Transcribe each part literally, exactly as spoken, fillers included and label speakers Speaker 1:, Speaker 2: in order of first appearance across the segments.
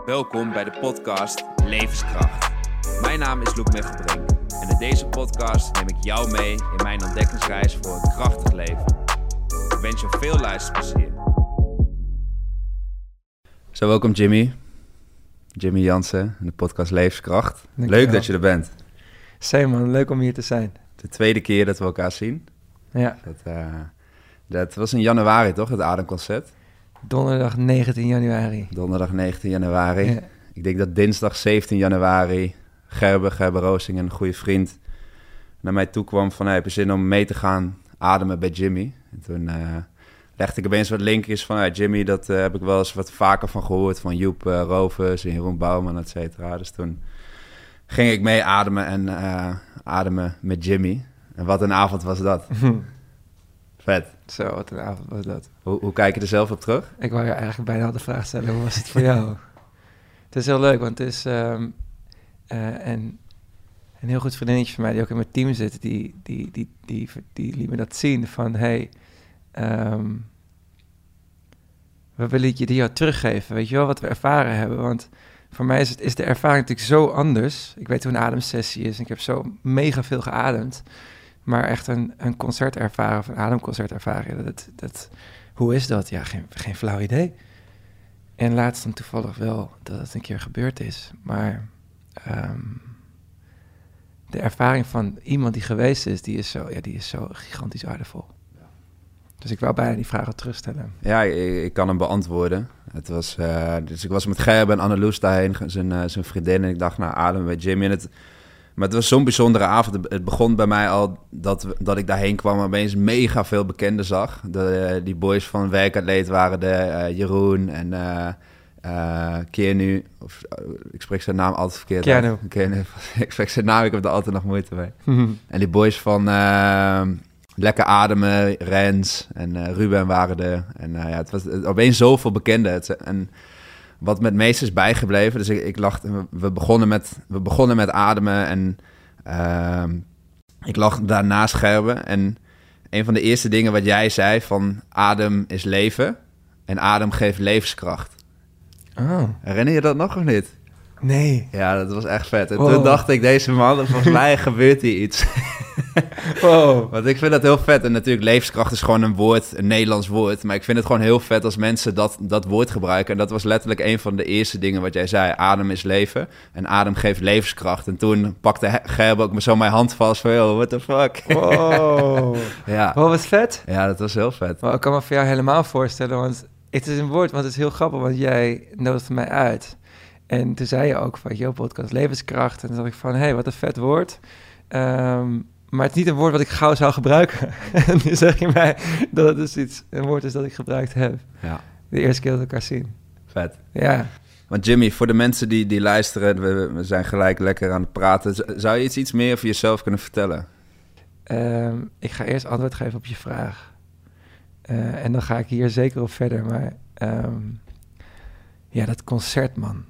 Speaker 1: Welkom bij de podcast Levenskracht. Mijn naam is Loek Mechelbrink en in deze podcast neem ik jou mee in mijn ontdekkingsreis voor een krachtig leven. Ik wens je veel luisterplezier. Zo, welkom Jimmy. Jimmy Jansen in de podcast Levenskracht. Dank leuk dat je er bent.
Speaker 2: Same man, leuk om hier te zijn.
Speaker 1: De tweede keer dat we elkaar zien.
Speaker 2: Ja.
Speaker 1: Dat, uh, dat was in januari toch, het Ademconcert?
Speaker 2: Donderdag negentien januari.
Speaker 1: Donderdag negentien januari.
Speaker 2: Ja.
Speaker 1: Ik denk dat dinsdag zeventien januari Gerber, Gerber Roosing, een goede vriend, naar mij toe kwam van, hey, heb je zin om mee te gaan ademen bij Jimmy? En toen uh, legde ik opeens wat linkjes van, hey, Jimmy, dat uh, heb ik wel eens wat vaker van gehoord, van Joep uh, Rovers en Jeroen Bouwman, et cetera. Dus toen ging ik mee ademen en uh, ademen met Jimmy. En wat een avond was dat. Vet.
Speaker 2: Zo, wat een avond was dat.
Speaker 1: Hoe, hoe kijk je er zelf op terug?
Speaker 2: Ik wou je eigenlijk bijna al de vraag stellen, hoe was het voor jou? Het is heel leuk, want het is um, uh, en een heel goed vriendinnetje van mij die ook in mijn team zit, die, die, die, die, die, die liet me dat zien van, hey, um, we willen je die jou teruggeven, weet je wel, wat we ervaren hebben, want voor mij is, het, is de ervaring natuurlijk zo anders. Ik weet hoe een ademsessie is en ik heb zo mega veel geademd. Maar echt een, een concert ervaren of een ademconcert ervaren, dat, dat, hoe is dat? Ja, geen, geen flauw idee. En laatst dan toevallig wel dat het een keer gebeurd is. Maar um, de ervaring van iemand die geweest is, die is zo, ja, die is zo gigantisch waardevol. Dus ik wou bijna die vragen terugstellen.
Speaker 1: Ja, ik, ik kan hem beantwoorden. Het was, uh, dus ik was met Gerben en Anneloes daarheen, zijn, uh, zijn vriendin. En ik dacht, nou, ademen bij Jimmy. En het, maar het was zo'n bijzondere avond. Het begon bij mij al dat, dat ik daarheen kwam en opeens mega veel bekenden zag. De, die boys van Werkatleet waren de uh, Jeroen en uh, uh, Keanu. Of, uh, ik spreek zijn naam altijd verkeerd.
Speaker 2: Keanu.
Speaker 1: Keanu. Ik spreek zijn naam, ik heb er altijd nog moeite mee. En die boys van uh, Lekker Ademen, Rens en uh, Ruben waren er. En uh, ja, het was het, opeens zoveel bekenden. Het, en wat me het meest is bijgebleven, dus ik, ik lag, we begonnen met, we begonnen met ademen en uh, ik lag daarnaast Gerben. En een van de eerste dingen wat jij zei van adem is leven en adem geeft levenskracht.
Speaker 2: Oh.
Speaker 1: Herinner je dat nog of niet?
Speaker 2: Nee.
Speaker 1: Ja, dat was echt vet. En
Speaker 2: wow.
Speaker 1: Toen dacht ik, deze man, volgens mij gebeurt hier iets.
Speaker 2: Wow.
Speaker 1: Want ik vind dat heel vet. En natuurlijk, levenskracht is gewoon een woord, een Nederlands woord. Maar ik vind het gewoon heel vet als mensen dat, dat woord gebruiken. En dat was letterlijk een van de eerste dingen wat jij zei. Adem is leven en adem geeft levenskracht. En toen pakte Gerben ook zo mijn hand vast van, yo, what the fuck?
Speaker 2: Wow.
Speaker 1: Ja.
Speaker 2: Wow, wat vet.
Speaker 1: Ja, dat was heel vet.
Speaker 2: Maar ik kan me voor jou helemaal voorstellen, want het is een woord, want het is heel grappig, want jij nodigde mij uit. En toen zei je ook van, jouw podcast levenskracht. En toen dacht ik van, hé, hey, wat een vet woord. Um, maar het is niet een woord wat ik gauw zou gebruiken. En nu zeg je mij dat het dus iets, een woord is dat ik gebruikt heb.
Speaker 1: Ja.
Speaker 2: De eerste keer dat we elkaar zien.
Speaker 1: Vet.
Speaker 2: Ja.
Speaker 1: Want Jimmy, voor de mensen die, die luisteren, we, we zijn gelijk lekker aan het praten. Zou je iets, iets meer over jezelf kunnen vertellen?
Speaker 2: Um, ik ga eerst antwoord geven op je vraag. Uh, en dan ga ik hier zeker op verder. Maar um, ja, dat concert, man.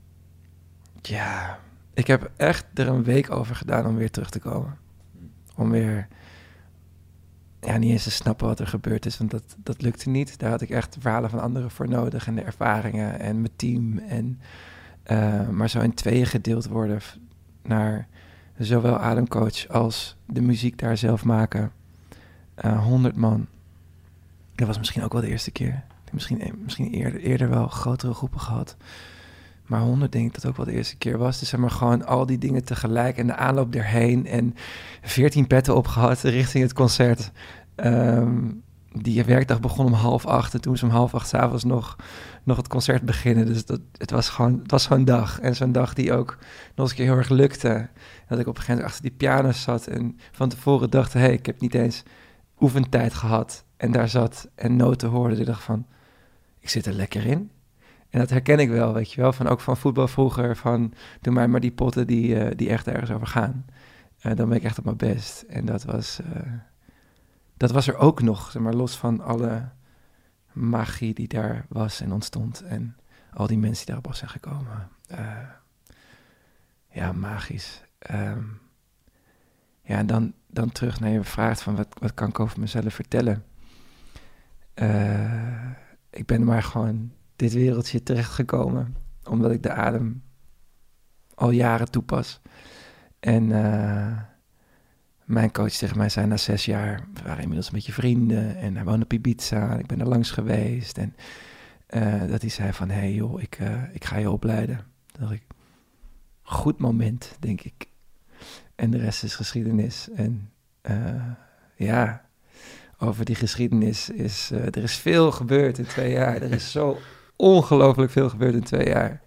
Speaker 2: Ja, ik heb echt er een week over gedaan om weer terug te komen. Om weer, ja, niet eens te snappen wat er gebeurd is, want dat, dat lukte niet. Daar had ik echt de verhalen van anderen voor nodig en de ervaringen en mijn team. En, uh, maar zo in tweeën gedeeld worden naar zowel ademcoach als de muziek daar zelf maken. Honderd uh, man. Dat was misschien ook wel de eerste keer. Misschien, misschien eerder, eerder wel grotere groepen gehad. Maar honderd denk ik dat ook wel de eerste keer was. Dus zeg maar gewoon al die dingen tegelijk en de aanloop erheen. En veertien petten opgehad richting het concert. Um, die werkdag begon om half acht. En toen was om half acht 's avonds nog, nog het concert beginnen. Dus dat, het was gewoon het was zo'n dag. En zo'n dag die ook nog eens een keer heel erg lukte. Dat ik op een gegeven moment achter die piano zat. En van tevoren dacht, hé, hey, ik heb niet eens oefentijd gehad. En daar zat en noten hoorde. En ik dacht van, ik zit er lekker in. En dat herken ik wel, weet je wel, van ook van voetbal vroeger, van doe mij maar die potten die, uh, die echt ergens over gaan. Uh, dan ben ik echt op mijn best. En dat was, uh, dat was er ook nog, zeg maar, los van alle magie die daar was en ontstond. En al die mensen die daarop af zijn gekomen. Uh, ja, magisch. Um, ja, en dan, dan terug naar je vraag van wat, wat kan ik over mezelf vertellen. Uh, ik ben maar gewoon dit wereldje terechtgekomen omdat ik de adem al jaren toepas. En uh, mijn coach tegen mij zei na zes jaar, we waren inmiddels een beetje vrienden en hij woonde op Ibiza en ik ben er langs geweest. En uh, dat hij zei van, hé hey joh, ik, uh, ik ga je opleiden. Toen dacht ik, goed moment, denk ik. En de rest is geschiedenis. En uh, ja, over die geschiedenis is, uh, er is veel gebeurd in twee jaar. Er is zo ongelooflijk veel gebeurd in twee jaar.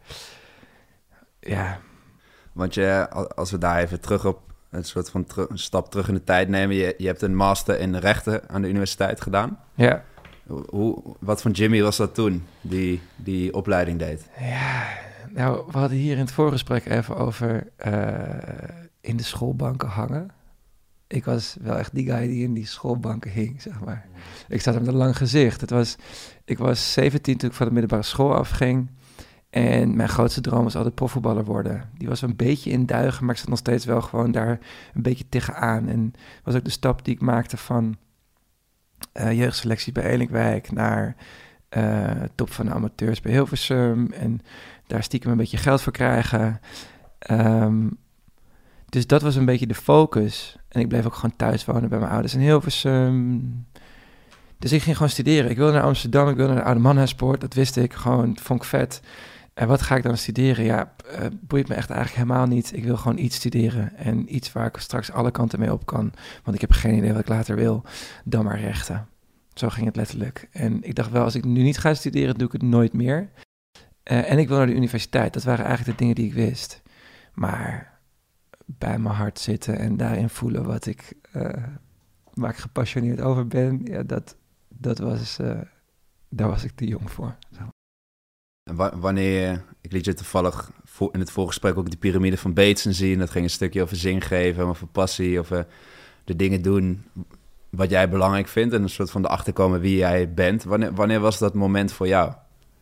Speaker 2: Ja.
Speaker 1: Want je, als we daar even terug op een soort van ter- een stap terug in de tijd nemen. Je, je hebt een master in rechten aan de universiteit gedaan.
Speaker 2: Ja.
Speaker 1: Hoe, wat van Jimmy was dat toen, die die opleiding deed?
Speaker 2: Ja, nou, we hadden hier in het voorgesprek even over uh, in de schoolbanken hangen. Ik was wel echt die guy die in die schoolbanken hing, zeg maar. Ik zat met een lang gezicht. Het was, ik was zeventien toen ik van de middelbare school afging. En mijn grootste droom was altijd profvoetballer worden. Die was een beetje in duigen, maar ik zat nog steeds wel gewoon daar een beetje tegenaan. En dat was ook de stap die ik maakte van uh, jeugdselectie bij Elinkwijk naar uh, top van de amateurs bij Hilversum. En daar stiekem een beetje geld voor krijgen. Um, dus dat was een beetje de focus. En ik bleef ook gewoon thuis wonen bij mijn ouders in Hilversum. Dus ik ging gewoon studeren. Ik wilde naar Amsterdam, ik wilde naar de Oude Mannensport. Dat wist ik gewoon, vond ik vet. En wat ga ik dan studeren? Ja, uh, boeit me echt eigenlijk helemaal niet. Ik wil gewoon iets studeren. En iets waar ik straks alle kanten mee op kan. Want ik heb geen idee wat ik later wil. Dan maar rechten. Zo ging het letterlijk. En ik dacht wel, als ik nu niet ga studeren, doe ik het nooit meer. Uh, en ik wil naar de universiteit. Dat waren eigenlijk de dingen die ik wist. Maar bij mijn hart zitten en daarin voelen wat ik, uh, waar ik gepassioneerd over ben, ja, dat, dat was, uh, daar was ik te jong voor. Zo.
Speaker 1: En wa- wanneer, ik liet je toevallig voor, in het voorgesprek ook de piramide van Bateson zien. Dat ging een stukje over zin geven, over passie, over de dingen doen wat jij belangrijk vindt en een soort van erachter komen wie jij bent. Wanneer, wanneer was dat moment voor jou?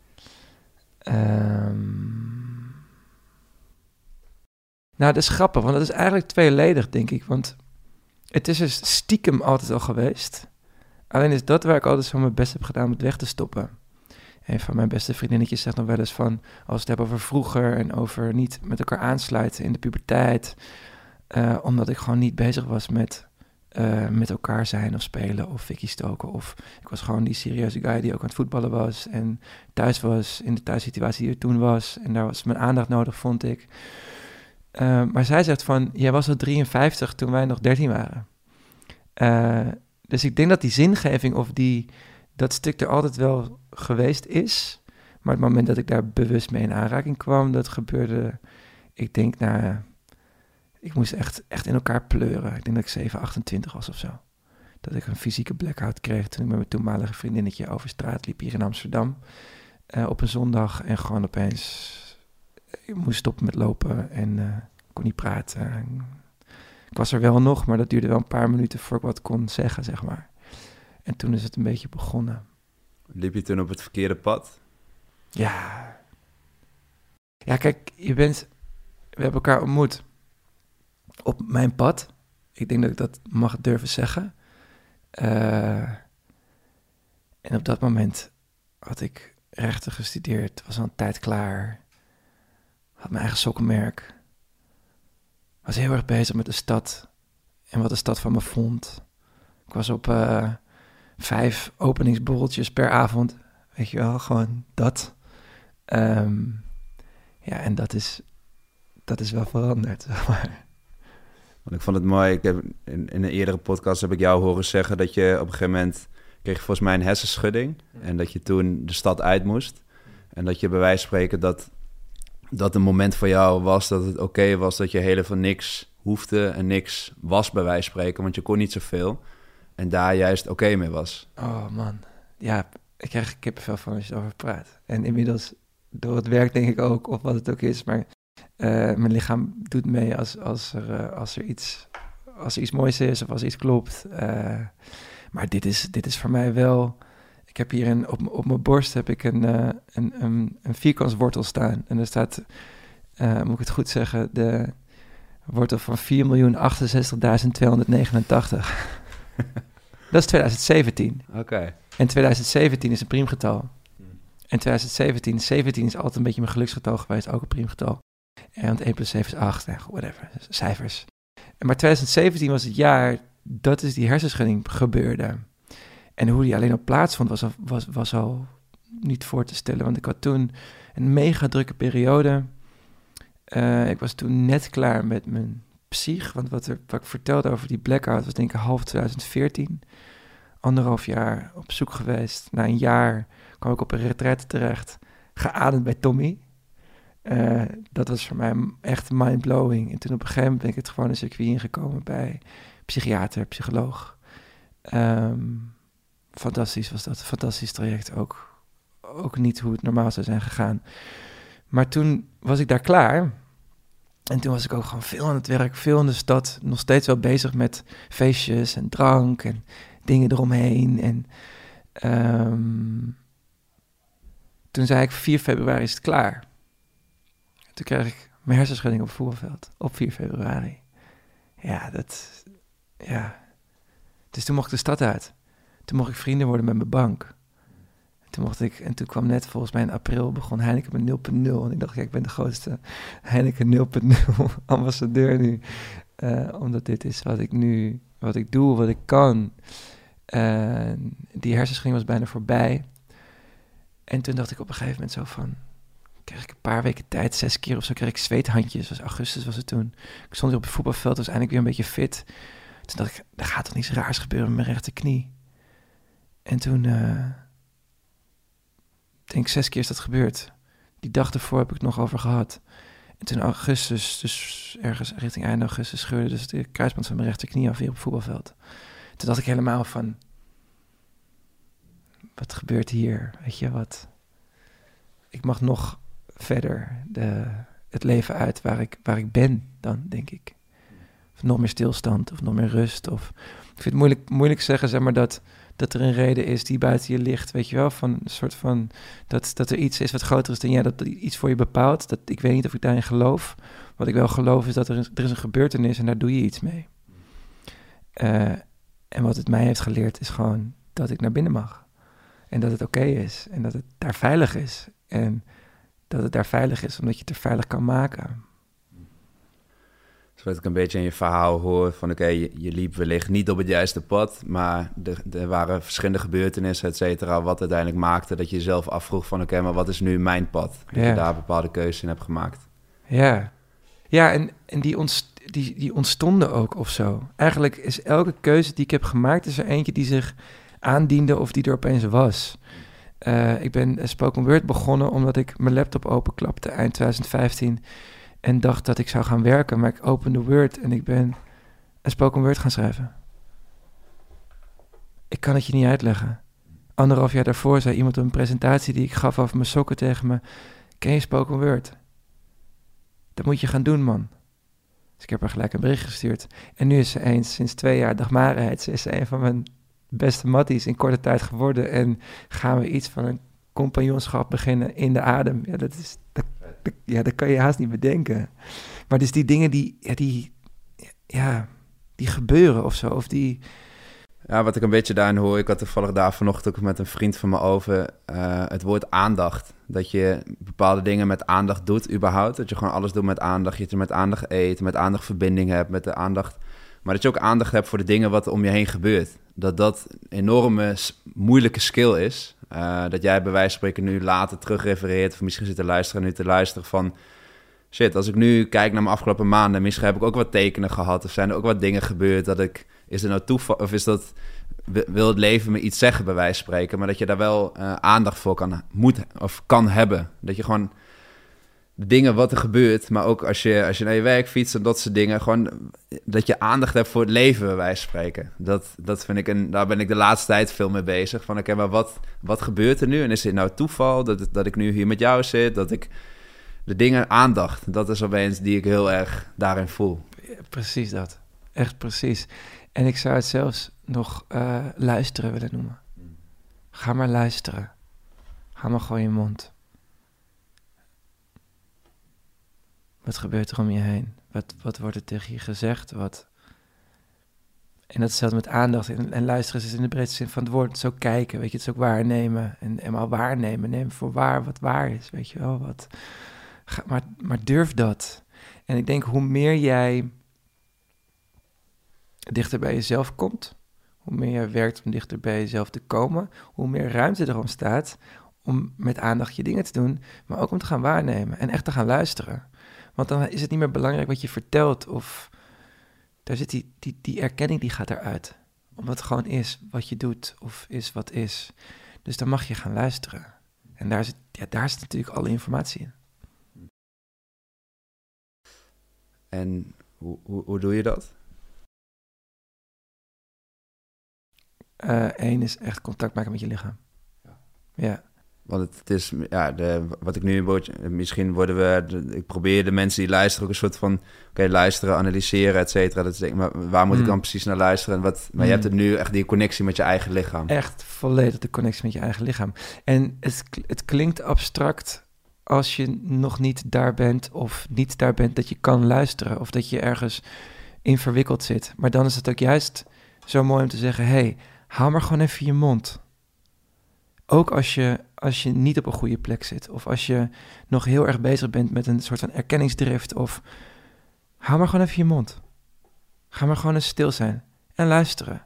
Speaker 2: Um... Nou, dat is grappig, want dat is eigenlijk tweeledig, denk ik. Want het is dus stiekem altijd al geweest. Alleen is dat waar ik altijd zo mijn best heb gedaan om het weg te stoppen. Een van mijn beste vriendinnetjes zegt nog wel eens van, als we het hebben over vroeger en over niet met elkaar aansluiten in de puberteit. Uh, omdat ik gewoon niet bezig was met, uh, met elkaar zijn of spelen of fikkie stoken. Of ik was gewoon die serieuze guy die ook aan het voetballen was en thuis was in de thuissituatie die er toen was. En daar was mijn aandacht nodig, vond ik. Uh, maar zij zegt van, jij was al drieënvijftig toen wij nog dertien waren. Uh, dus ik denk dat die zingeving of die, dat stuk er altijd wel geweest is. Maar het moment dat ik daar bewust mee in aanraking kwam, dat gebeurde, ik denk, nou, ik moest echt, echt in elkaar pleuren. Ik denk dat ik zeven, achtentwintig was of zo. Dat ik een fysieke blackout kreeg toen ik met mijn toenmalige vriendinnetje over straat liep hier in Amsterdam. Uh, op een zondag en gewoon opeens, ik moest stoppen met lopen en uh, kon niet praten. Ik was er wel nog, maar dat duurde wel een paar minuten voor ik wat kon zeggen, zeg maar. En toen is het een beetje begonnen.
Speaker 1: Liep je toen op het verkeerde pad?
Speaker 2: Ja. Ja, kijk, je bent, we hebben elkaar ontmoet op mijn pad. Ik denk dat ik dat mag durven zeggen. Uh, en op dat moment had ik rechten gestudeerd, was al een tijd klaar. Had mijn eigen sokkenmerk. Was heel erg bezig met de stad en wat de stad van me vond. Ik was op uh, vijf openingsborreltjes per avond. Weet je wel, gewoon dat. Um, ja, en dat is, dat is wel veranderd, zeg maar.
Speaker 1: Want ik vond het mooi, ik heb in, in een eerdere podcast heb ik jou horen zeggen dat je op een gegeven moment kreeg je volgens mij een hersenschudding. Ja. En dat je toen de stad uit moest. En dat je bij wijze van spreken dat dat een moment voor jou was dat het oké okay was dat je helemaal niks hoefde en niks was bij wijze van spreken, want je kon niet zoveel. En daar juist oké okay mee was.
Speaker 2: Oh man, ja, ik krijg kippenvel van als je erover praat. En inmiddels door het werk denk ik ook, of wat het ook is, maar uh, mijn lichaam doet mee als, als, er, uh, als er iets als er iets moois is of als iets klopt. Uh, maar dit is, dit is voor mij wel. Ik heb hier een, op, op mijn borst heb ik een, uh, een, een, een vierkantswortel staan. En er staat, uh, moet ik het goed zeggen, de wortel van vier miljoen achtenzestigduizend tweehonderdnegenentachtig. Dat is twintig zeventien.
Speaker 1: Oké. Okay.
Speaker 2: En twintig zeventien is een priemgetal. En twintig zeventien, zeventien is altijd een beetje mijn geluksgetal geweest, ook een priemgetal. En want één plus zeven is acht, en whatever, cijfers. En maar twintig zeventien was het jaar dat is die hersenschudding gebeurde. En hoe die alleen op plaatsvond was al, was, was al niet voor te stellen. Want ik had toen een mega drukke periode. Uh, ik was toen net klaar met mijn psych. Want wat, er, wat ik vertelde over die blackout was denk ik half twintig veertien. Anderhalf jaar op zoek geweest. Na een jaar kwam ik op een retraite terecht. Geademd bij Tommy. Uh, dat was voor mij echt mindblowing. En toen op een gegeven moment ben ik het gewoon een circuit ingekomen bij psychiater, psycholoog. Um, fantastisch was dat. Fantastisch traject. Ook, ook niet hoe het normaal zou zijn gegaan. Maar toen was ik daar klaar. En toen was ik ook gewoon veel aan het werk, veel in de stad. Nog steeds wel bezig met feestjes en drank en dingen eromheen. En um, toen zei ik, vier februari is het klaar. Toen kreeg ik mijn hersenschudding op het voetbalveld. Op vier februari. Ja, dat... Ja. Dus toen mocht ik de stad uit. Toen mocht ik vrienden worden met mijn bank. Toen mocht ik... En toen kwam net volgens mij in april begon Heineken met nul punt nul. En ik dacht, ja, ik ben de grootste Heineken nul punt nul ambassadeur nu. Uh, omdat dit is wat ik nu... Wat ik doe, wat ik kan. Uh, die hersenschudding was bijna voorbij. En toen dacht ik op een gegeven moment zo van... kreeg ik een paar weken tijd, zes keer of zo, kreeg ik zweethandjes. Was augustus was het toen. Ik stond hier op het voetbalveld, was eindelijk weer een beetje fit. Toen dacht ik, er gaat toch niets raars gebeuren met mijn rechterknie. En toen, uh, denk ik, zes keer is dat gebeurd. Die dag ervoor heb ik het nog over gehad. En toen augustus, dus ergens richting eind augustus, scheurde dus de kruisband van mijn rechterknie af weer op het voetbalveld. Toen dacht ik helemaal van, wat gebeurt hier? Weet je, wat... Ik mag nog verder de, het leven uit waar ik, waar ik ben dan, denk ik. Of nog meer stilstand, of nog meer rust. Of, ik vind het moeilijk, moeilijk zeggen, zeg maar, dat, dat er een reden is die buiten je ligt, weet je wel, van een soort van, dat, dat er iets is wat groter is dan jij, dat iets voor je bepaalt. Dat, ik weet niet of ik daarin geloof. Wat ik wel geloof is dat er, is, er is een gebeurtenis en daar doe je iets mee. Uh, en wat het mij heeft geleerd is gewoon dat ik naar binnen mag. En dat het oké okay is. En dat het daar veilig is. En dat het daar veilig is, omdat je het er veilig kan maken.
Speaker 1: Dus wat ik een beetje in je verhaal hoor, van oké, okay, je, je liep wellicht niet op het juiste pad, maar er, er waren verschillende gebeurtenissen, et cetera, wat uiteindelijk maakte dat je jezelf afvroeg van oké, okay, maar wat is nu mijn pad? Dat yeah. je daar bepaalde keuzes in hebt gemaakt.
Speaker 2: Ja, ja en, en die, ontst, die, die ontstonden ook of zo. Eigenlijk is elke keuze die ik heb gemaakt, is er eentje die zich aandiende of die er opeens was. Uh, ik ben spoken word begonnen omdat ik mijn laptop openklapte eind twintig vijftien en dacht dat ik zou gaan werken, maar ik opende Word en ik ben een spoken word gaan schrijven. Ik kan het je niet uitleggen. Anderhalf jaar daarvoor zei iemand op een presentatie die ik gaf over mijn sokken tegen me, ken je spoken word? Dat moet je gaan doen, man. Dus ik heb haar gelijk een bericht gestuurd. En nu is ze eens, sinds twee jaar, Dagmareheid, ze is een van mijn beste matties in korte tijd geworden. En gaan we iets van een compagnonschap beginnen in de adem. Ja, dat is, dat, dat, ja, dat kan je haast niet bedenken. Maar dus die dingen die, ja, die, ja, die gebeuren of zo, of die...
Speaker 1: Ja, wat ik een beetje daarin hoor, ik had toevallig daar vanochtend ook met een vriend van me over, uh, het woord aandacht. Dat je bepaalde dingen met aandacht doet überhaupt. Dat je gewoon alles doet met aandacht. Je het met aandacht eet, met aandacht verbinding hebt, met de aandacht. Maar dat je ook aandacht hebt voor de dingen wat om je heen gebeurt. Dat dat een enorme moeilijke skill is. Uh, dat jij bij wijze van spreken nu later terugrefereert, of misschien zit te luisteren nu te luisteren van... Shit, als ik nu kijk naar mijn afgelopen maanden, misschien heb ik ook wat tekenen gehad. Of zijn er ook wat dingen gebeurd dat ik... Is er nou toeval, of is dat... Wil het leven me iets zeggen, bij wijze van spreken, maar dat je daar wel uh, aandacht voor kan, moet, of kan hebben. Dat je gewoon de dingen wat er gebeurt, maar ook als je, als je naar je werk fietst en dat soort dingen, gewoon dat je aandacht hebt voor het leven, bij wijze van spreken. Dat, dat vind ik, en daar ben ik de laatste tijd veel mee bezig. Van oké, okay, maar wat, wat gebeurt er nu? En is dit nou toeval dat, dat ik nu hier met jou zit? Dat ik de dingen aandacht, dat is opeens die ik heel erg daarin voel.
Speaker 2: Ja, precies dat. Echt precies. En ik zou het zelfs nog uh, luisteren willen noemen. Ga maar luisteren. Ga maar gewoon je mond. Wat gebeurt er om je heen? Wat, wat wordt er tegen je gezegd? Wat... En dat is hetzelfde met aandacht. En, en luisteren is in de breedste zin van het woord. Zo kijken, weet je. Het is ook waarnemen. En eenmaal waarnemen. Neem voor waar wat waar is, weet je wel. Wat, ga, maar, maar durf dat. En ik denk, hoe meer jij dichter bij jezelf komt, hoe meer jij werkt om dichter bij jezelf te komen, hoe meer ruimte er ontstaat om met aandacht je dingen te doen, maar ook om te gaan waarnemen en echt te gaan luisteren. Want dan is het niet meer belangrijk wat je vertelt of daar zit die, die, die erkenning die gaat eruit. Omdat het gewoon is wat je doet of is wat is. Dus dan mag je gaan luisteren. En daar zit, ja, daar zit natuurlijk alle informatie in.
Speaker 1: En hoe, hoe, hoe doe je dat?
Speaker 2: Eén uh, is echt contact maken met je lichaam. Ja. ja.
Speaker 1: Want het, het is, ja, de, wat ik nu word, misschien worden we, de, ik probeer de mensen die luisteren ook een soort van, oké, okay, luisteren, analyseren, et cetera. Dat is denk ik, maar waar moet mm. ik dan precies naar luisteren? En wat, maar mm. je hebt het nu echt die connectie met je eigen lichaam.
Speaker 2: Echt volledig de connectie met je eigen lichaam. En het, het klinkt abstract als je nog niet daar bent of niet daar bent dat je kan luisteren of dat je ergens in verwikkeld zit. Maar dan is het ook juist zo mooi om te zeggen, hey, hou maar gewoon even je mond. Ook als je, als je niet op een goede plek zit. Of als je nog heel erg bezig bent met een soort van erkenningsdrift. Of hou maar gewoon even je mond. Ga maar gewoon eens stil zijn. En luisteren.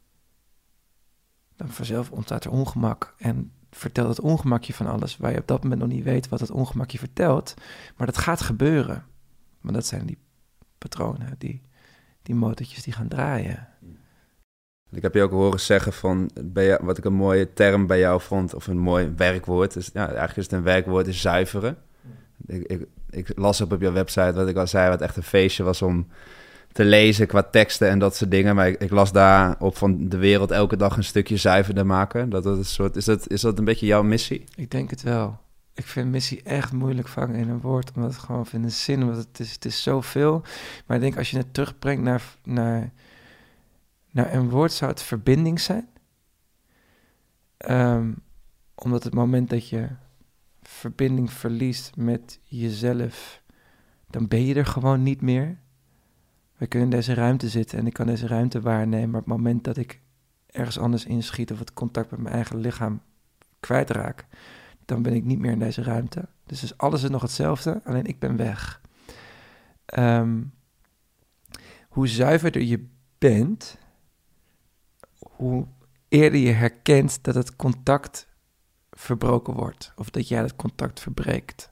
Speaker 2: Dan vanzelf ontstaat er ongemak. En vertel het ongemakje van alles. Waar je op dat moment nog niet weet wat het ongemakje vertelt. Maar dat gaat gebeuren. Maar dat zijn die patronen. Die, die motortjes die gaan draaien.
Speaker 1: Ik heb je ook horen zeggen van, bij jou, wat ik een mooie term bij jou vond, of een mooi werkwoord. Dus, ja, eigenlijk is het een werkwoord, is zuiveren. Ik, ik, ik las op op jouw website wat ik al zei, wat echt een feestje was om te lezen qua teksten en dat soort dingen. Maar ik, ik las daar op van de wereld elke dag een stukje zuiverder maken. Dat dat een soort, is, dat, is dat een beetje jouw missie?
Speaker 2: Ik denk het wel. Ik vind missie echt moeilijk vangen in een woord, omdat het gewoon in een zin, omdat het is, het is zoveel. Maar ik denk als je het terugbrengt naar... naar Nou, een woord zou het verbinding zijn. Um, omdat het moment dat je verbinding verliest met jezelf, dan ben je er gewoon niet meer. We kunnen in deze ruimte zitten en ik kan deze ruimte waarnemen, maar op het moment dat ik ergens anders inschiet of het contact met mijn eigen lichaam kwijtraak, dan ben ik niet meer in deze ruimte. Dus is alles is nog hetzelfde, alleen ik ben weg. Um, hoe zuiverder je bent, hoe eerder je herkent dat het contact verbroken wordt. Of dat jij het contact verbreekt.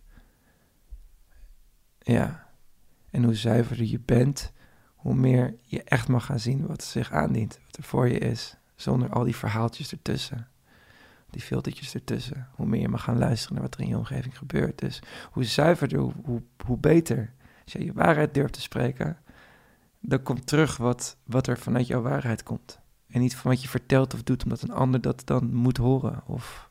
Speaker 2: Ja. En hoe zuiverder je bent, hoe meer je echt mag gaan zien wat zich aandient. Wat er voor je is. Zonder al die verhaaltjes ertussen. Die filtertjes ertussen. Hoe meer je mag gaan luisteren naar wat er in je omgeving gebeurt. Dus hoe zuiverder, hoe, hoe, hoe beter. Als je je waarheid durft te spreken, dan komt terug wat, wat er vanuit jouw waarheid komt. En niet van wat je vertelt of doet, omdat een ander dat dan moet horen. Of,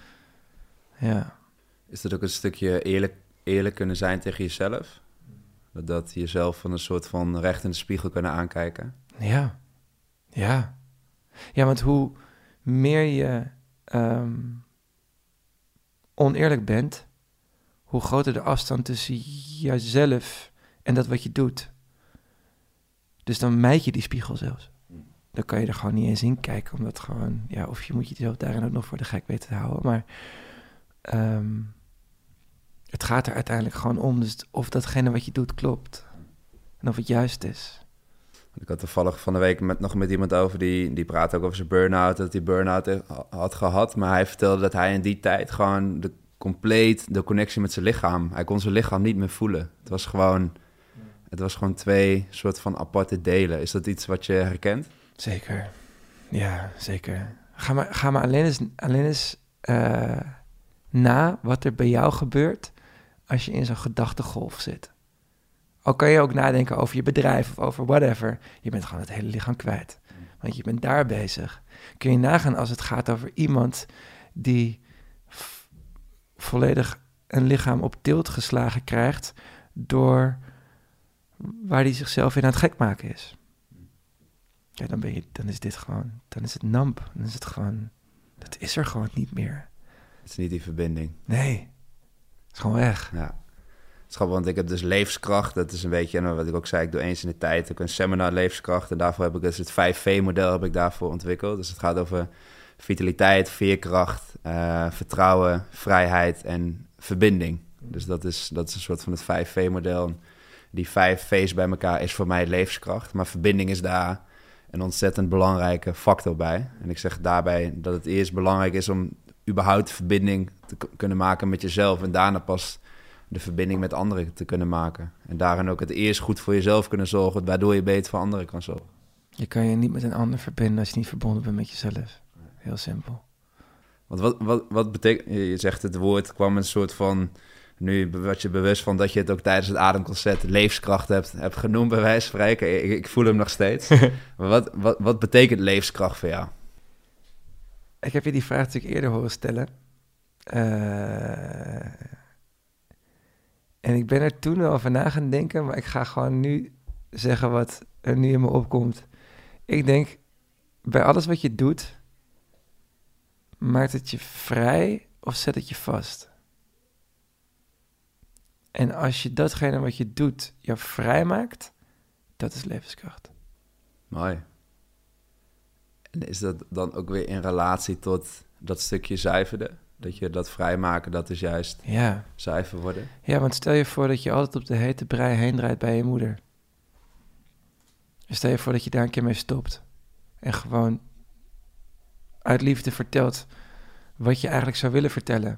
Speaker 2: ja.
Speaker 1: Is dat ook een stukje eerlijk, eerlijk kunnen zijn tegen jezelf? Dat, dat jezelf van een soort van recht in de spiegel kunnen aankijken?
Speaker 2: Ja, ja. Ja, want hoe meer je um, oneerlijk bent, hoe groter de afstand tussen jezelf en dat wat je doet. Dus dan mijd je die spiegel zelfs. Dan kan je er gewoon niet eens in kijken, omdat gewoon, ja, of je moet jezelf daarin ook nog voor de gek weten te houden. Maar um, het gaat er uiteindelijk gewoon om, dus of datgene wat je doet klopt. En of het juist is.
Speaker 1: Ik had toevallig van de week met, nog met iemand over, die, die praatte ook over zijn burn-out, dat hij burn-out had gehad. Maar hij vertelde dat hij in die tijd gewoon de, compleet de connectie met zijn lichaam, hij kon zijn lichaam niet meer voelen. Het was gewoon, het was gewoon twee soort van aparte delen. Is dat iets wat je herkent?
Speaker 2: Zeker, ja, zeker. Ga maar, ga maar alleen eens, alleen eens uh, na wat er bij jou gebeurt als je in zo'n gedachtegolf zit. Al kan je ook nadenken over je bedrijf of over whatever. Je bent gewoon het hele lichaam kwijt. Want je bent daar bezig. Kun je nagaan als het gaat over iemand die f- volledig een lichaam op tilt geslagen krijgt door waar hij zichzelf in aan het gek maken is. Ja, dan ben je, dan is dit gewoon, dan is het namp. Dan is het gewoon, dat is er gewoon niet meer.
Speaker 1: Het is niet die verbinding.
Speaker 2: Nee, het is gewoon weg.
Speaker 1: Ja. is grappig, want ik heb dus levenskracht. Dat is een beetje, en wat ik ook zei, ik doe eens in de tijd ook een seminar levenskracht. En daarvoor heb ik dus het vijf V-model heb ik daarvoor ontwikkeld. Dus het gaat over vitaliteit, veerkracht, uh, vertrouwen, vrijheid en verbinding. Dus dat is, dat is een soort van het vijf V-model. Die vijf V's bij elkaar is voor mij levenskracht. Maar verbinding is daar een ontzettend belangrijke factor bij. En ik zeg daarbij dat het eerst belangrijk is om überhaupt verbinding te k- kunnen maken met jezelf. En daarna pas de verbinding met anderen te kunnen maken. En daarin ook het eerst goed voor jezelf kunnen zorgen, waardoor je beter voor anderen kan zorgen.
Speaker 2: Je kan je niet met een ander verbinden als je niet verbonden bent met jezelf. Heel simpel.
Speaker 1: Want wat, wat, wat betekent, je zegt het woord, kwam een soort van, nu werd je bewust van dat je het ook tijdens het ademconcert levenskracht hebt, hebt genoemd, bij wijze van spreken. Ik, ik voel hem nog steeds. Maar wat, wat, wat betekent levenskracht voor jou?
Speaker 2: Ik heb je die vraag natuurlijk eerder horen stellen. Uh, en ik ben er toen over na gaan denken, maar ik ga gewoon nu zeggen wat er nu in me opkomt. Ik denk, bij alles wat je doet, maakt het je vrij of zet het je vast? En als je datgene wat je doet jou vrij maakt, dat is levenskracht.
Speaker 1: Mooi. En is dat dan ook weer in relatie tot dat stukje zuiverde? Dat je dat vrijmaken, dat is juist
Speaker 2: ja.
Speaker 1: zuiver worden?
Speaker 2: Ja, want stel je voor dat je altijd op de hete brei heen draait bij je moeder. Stel je voor dat je daar een keer mee stopt. En gewoon uit liefde vertelt wat je eigenlijk zou willen vertellen.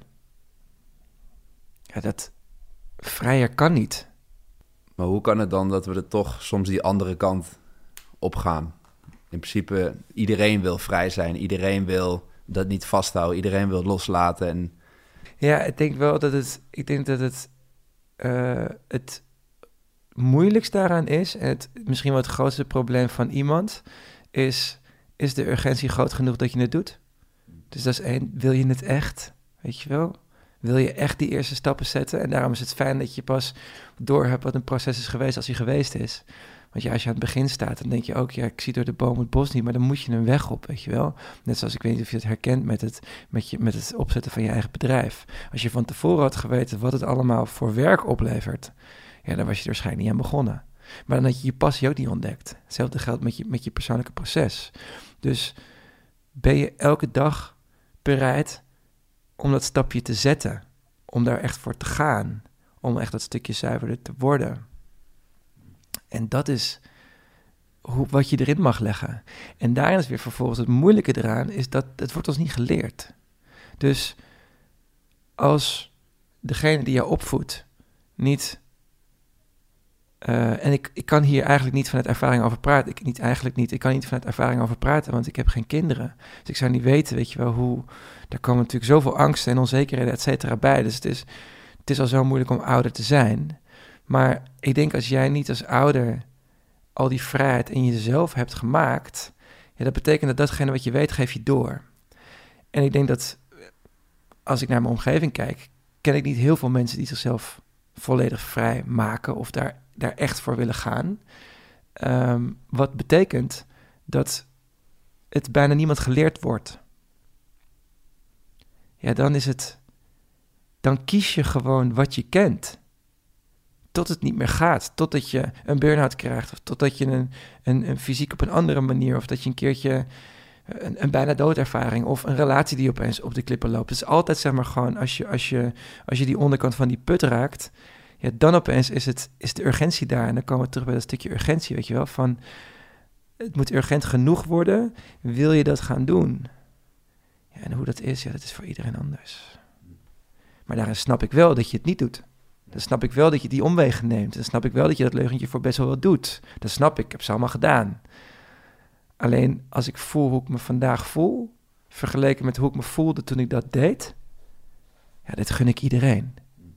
Speaker 2: Ja, dat vrijer kan niet.
Speaker 1: Maar hoe kan het dan dat we er toch soms die andere kant op gaan? In principe, iedereen wil vrij zijn. Iedereen wil dat niet vasthouden. Iedereen wil loslaten. En...
Speaker 2: Ja, ik denk wel dat het... Ik denk dat het... Uh, het moeilijkst daaraan is... en het, misschien wel het grootste probleem van iemand... is... is de urgentie groot genoeg dat je het doet? Dus dat is één. Wil je het echt? Weet je wel? Wil je echt die eerste stappen zetten? En daarom is het fijn dat je pas door hebt wat een proces is geweest als hij geweest is. Want ja, als je aan het begin staat, dan denk je ook... ja, ik zie door de boom het bos niet, maar dan moet je een weg op, weet je wel? Net zoals, ik weet niet of je het herkent met het, met je, met het opzetten van je eigen bedrijf. Als je van tevoren had geweten wat het allemaal voor werk oplevert... ja, dan was je er waarschijnlijk niet aan begonnen. Maar dan had je je passie ook niet ontdekt. Hetzelfde geldt met je, met je persoonlijke proces. Dus ben je elke dag bereid om dat stapje te zetten? Om daar echt voor te gaan? Om echt dat stukje zuiverder te worden? En dat is hoe, wat je erin mag leggen. En daarin is weer vervolgens het moeilijke eraan... is dat het wordt ons niet geleerd. Dus als degene die jou opvoedt niet... Uh, en ik, ik kan hier eigenlijk niet vanuit ervaring over praten. Ik, niet eigenlijk niet. Ik kan niet vanuit ervaring over praten, want ik heb geen kinderen. Dus ik zou niet weten, weet je wel, hoe... Daar komen natuurlijk zoveel angsten en onzekerheden, et cetera, bij. Dus het is, het is al zo moeilijk om ouder te zijn. Maar ik denk als jij niet als ouder al die vrijheid in jezelf hebt gemaakt... Ja, dat betekent dat datgene wat je weet, geef je door. En ik denk dat, als ik naar mijn omgeving kijk... ken ik niet heel veel mensen die zichzelf volledig vrij maken... of daar, daar echt voor willen gaan. Um, wat betekent dat het bijna niemand geleerd wordt. Ja, dan is het... Dan kies je gewoon wat je kent... tot het niet meer gaat, totdat je een burn-out krijgt... of totdat je een, een, een fysiek op een andere manier... of dat je een keertje een, een bijna doodervaring... of een relatie die opeens op de klippen loopt. Het is altijd, zeg maar, gewoon... als je, als je, als je die onderkant van die put raakt... ja, dan opeens is, het, is de urgentie daar. En dan komen we terug bij dat stukje urgentie, weet je wel... van het moet urgent genoeg worden... wil je dat gaan doen? Ja, en hoe dat is, ja, dat is voor iedereen anders. Maar daarin snap ik wel dat je het niet doet... Dan snap ik wel dat je die omwegen neemt. Dan snap ik wel dat je dat leugentje voor best wel wat doet. Dat snap ik, ik heb ze allemaal gedaan. Alleen als ik voel hoe ik me vandaag voel... vergeleken met hoe ik me voelde toen ik dat deed... ja, dit gun ik iedereen.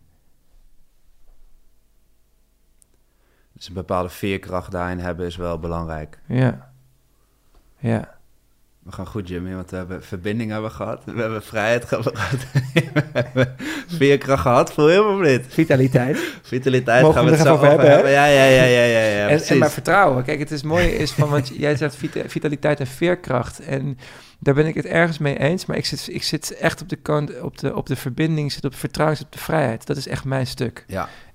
Speaker 1: Dus een bepaalde veerkracht daarin hebben is wel belangrijk.
Speaker 2: Ja, ja.
Speaker 1: We gaan goed, Jimmy, want we hebben verbinding hebben gehad. We hebben vrijheid gehad. We hebben veerkracht gehad. Voel heel veel dit.
Speaker 2: Vitaliteit.
Speaker 1: Vitaliteit
Speaker 2: Mogen
Speaker 1: gaan we
Speaker 2: we
Speaker 1: het
Speaker 2: er
Speaker 1: zo
Speaker 2: even
Speaker 1: over
Speaker 2: over
Speaker 1: hebben. Ja, ja, ja, ja, ja, ja,
Speaker 2: en, en maar vertrouwen. Kijk, het is mooie is van, want jij zegt vita- vitaliteit en veerkracht. En daar ben ik het ergens mee eens. Maar ik zit, ik zit echt op de kant, op de, op de verbinding, zit op vertrouwen, zit op de vrijheid. Dat is echt mijn stuk.
Speaker 1: Ja.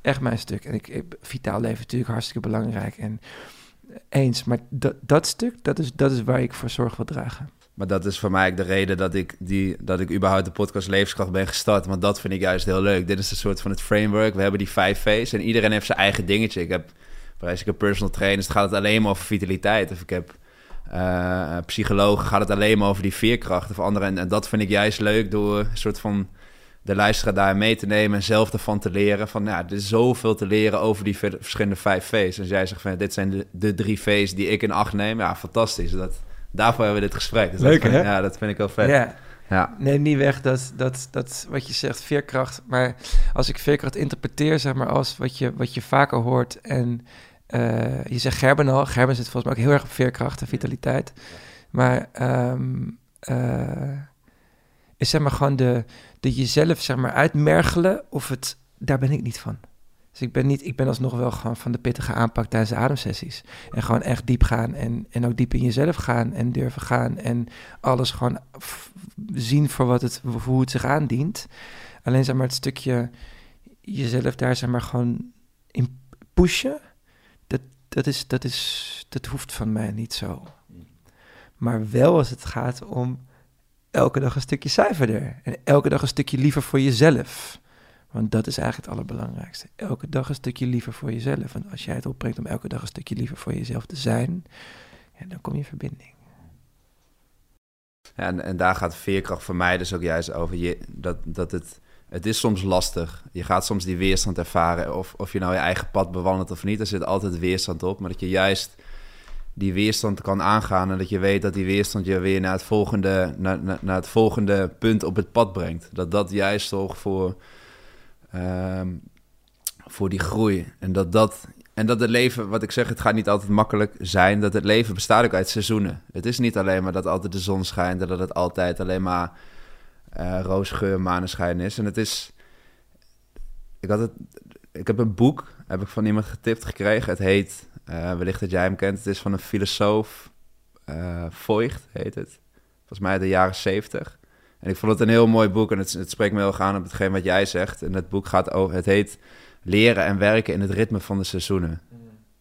Speaker 2: echt mijn stuk. En ik, ik vitaal leven natuurlijk hartstikke belangrijk. En eens, maar dat, dat stuk, dat is, dat is waar ik voor zorg wil dragen.
Speaker 1: Maar dat is voor mij ook de reden dat ik, die, dat ik überhaupt de podcast Levenskracht ben gestart. Want dat vind ik juist heel leuk. Dit is een soort van het framework. We hebben die vijf V's en iedereen heeft zijn eigen dingetje. Ik heb, als ik een personal trainer, dus het gaat het alleen maar over vitaliteit. Of ik heb uh, psychologen, gaat het alleen maar over die veerkracht of andere. En, en dat vind ik juist leuk door een soort van de luisteraar daar mee te nemen en zelf ervan te leren. Van ja, er is zoveel te leren over die verschillende vijf V's. Als jij zegt van dit zijn de, de drie V's die ik in acht neem. Ja, fantastisch. Dat, daarvoor hebben we dit gesprek. Dus
Speaker 2: leuk,
Speaker 1: dat
Speaker 2: hè?
Speaker 1: Vind, ja, dat vind ik wel vet.
Speaker 2: Ja.
Speaker 1: Ja.
Speaker 2: Neem niet weg dat, dat, dat wat je zegt, veerkracht. Maar als ik veerkracht interpreteer, zeg maar, als wat je, wat je vaker hoort. En uh, je zegt Gerben al. Gerben zit volgens mij ook heel erg op veerkracht en vitaliteit. Maar um, uh, is zeg maar gewoon de, de jezelf zeg maar uitmergelen. Of het, daar ben ik niet van. Dus ik ben niet, ik ben alsnog wel gewoon van de pittige aanpak tijdens de ademsessies. En gewoon echt diep gaan en, en ook diep in jezelf gaan en durven gaan. En alles gewoon f- zien voor wat het, hoe het zich aandient. Alleen zeg maar het stukje jezelf daar zeg maar gewoon in pushen. Dat, dat, is, dat, is, dat hoeft van mij niet zo. Maar wel als het gaat om elke dag een stukje zuiverder. En elke dag een stukje liever voor jezelf. Want dat is eigenlijk het allerbelangrijkste. Elke dag een stukje liever voor jezelf. Want als jij het opbrengt om elke dag een stukje liever voor jezelf te zijn, ja, dan kom je in verbinding.
Speaker 1: Ja, en, en daar gaat veerkracht voor mij dus ook juist over. Je, dat, dat het, het is soms lastig. Je gaat soms die weerstand ervaren. Of, of je nou je eigen pad bewandelt of niet. Er zit altijd weerstand op. Maar dat je juist die weerstand kan aangaan. En dat je weet dat die weerstand je weer naar het volgende, naar, naar, naar het volgende punt op het pad brengt. Dat dat juist toch voor... Um, voor die groei. En dat dat en dat het leven, wat ik zeg, het gaat niet altijd makkelijk zijn. Dat het leven bestaat ook uit seizoenen. Het is niet alleen maar dat altijd de zon schijnt en dat het altijd alleen maar uh, roosgeur, maneschijn is. En het is... Ik had het... Ik heb een boek, heb ik van iemand getipt gekregen. Het heet, uh, wellicht dat jij hem kent, het is van een filosoof, uh, Voigt heet het. Volgens mij uit de jaren zeventig. En ik vond het een heel mooi boek en het, het spreekt me heel erg aan op hetgeen wat jij zegt. En het boek gaat over, het heet Leren en werken in het ritme van de seizoenen. Mm.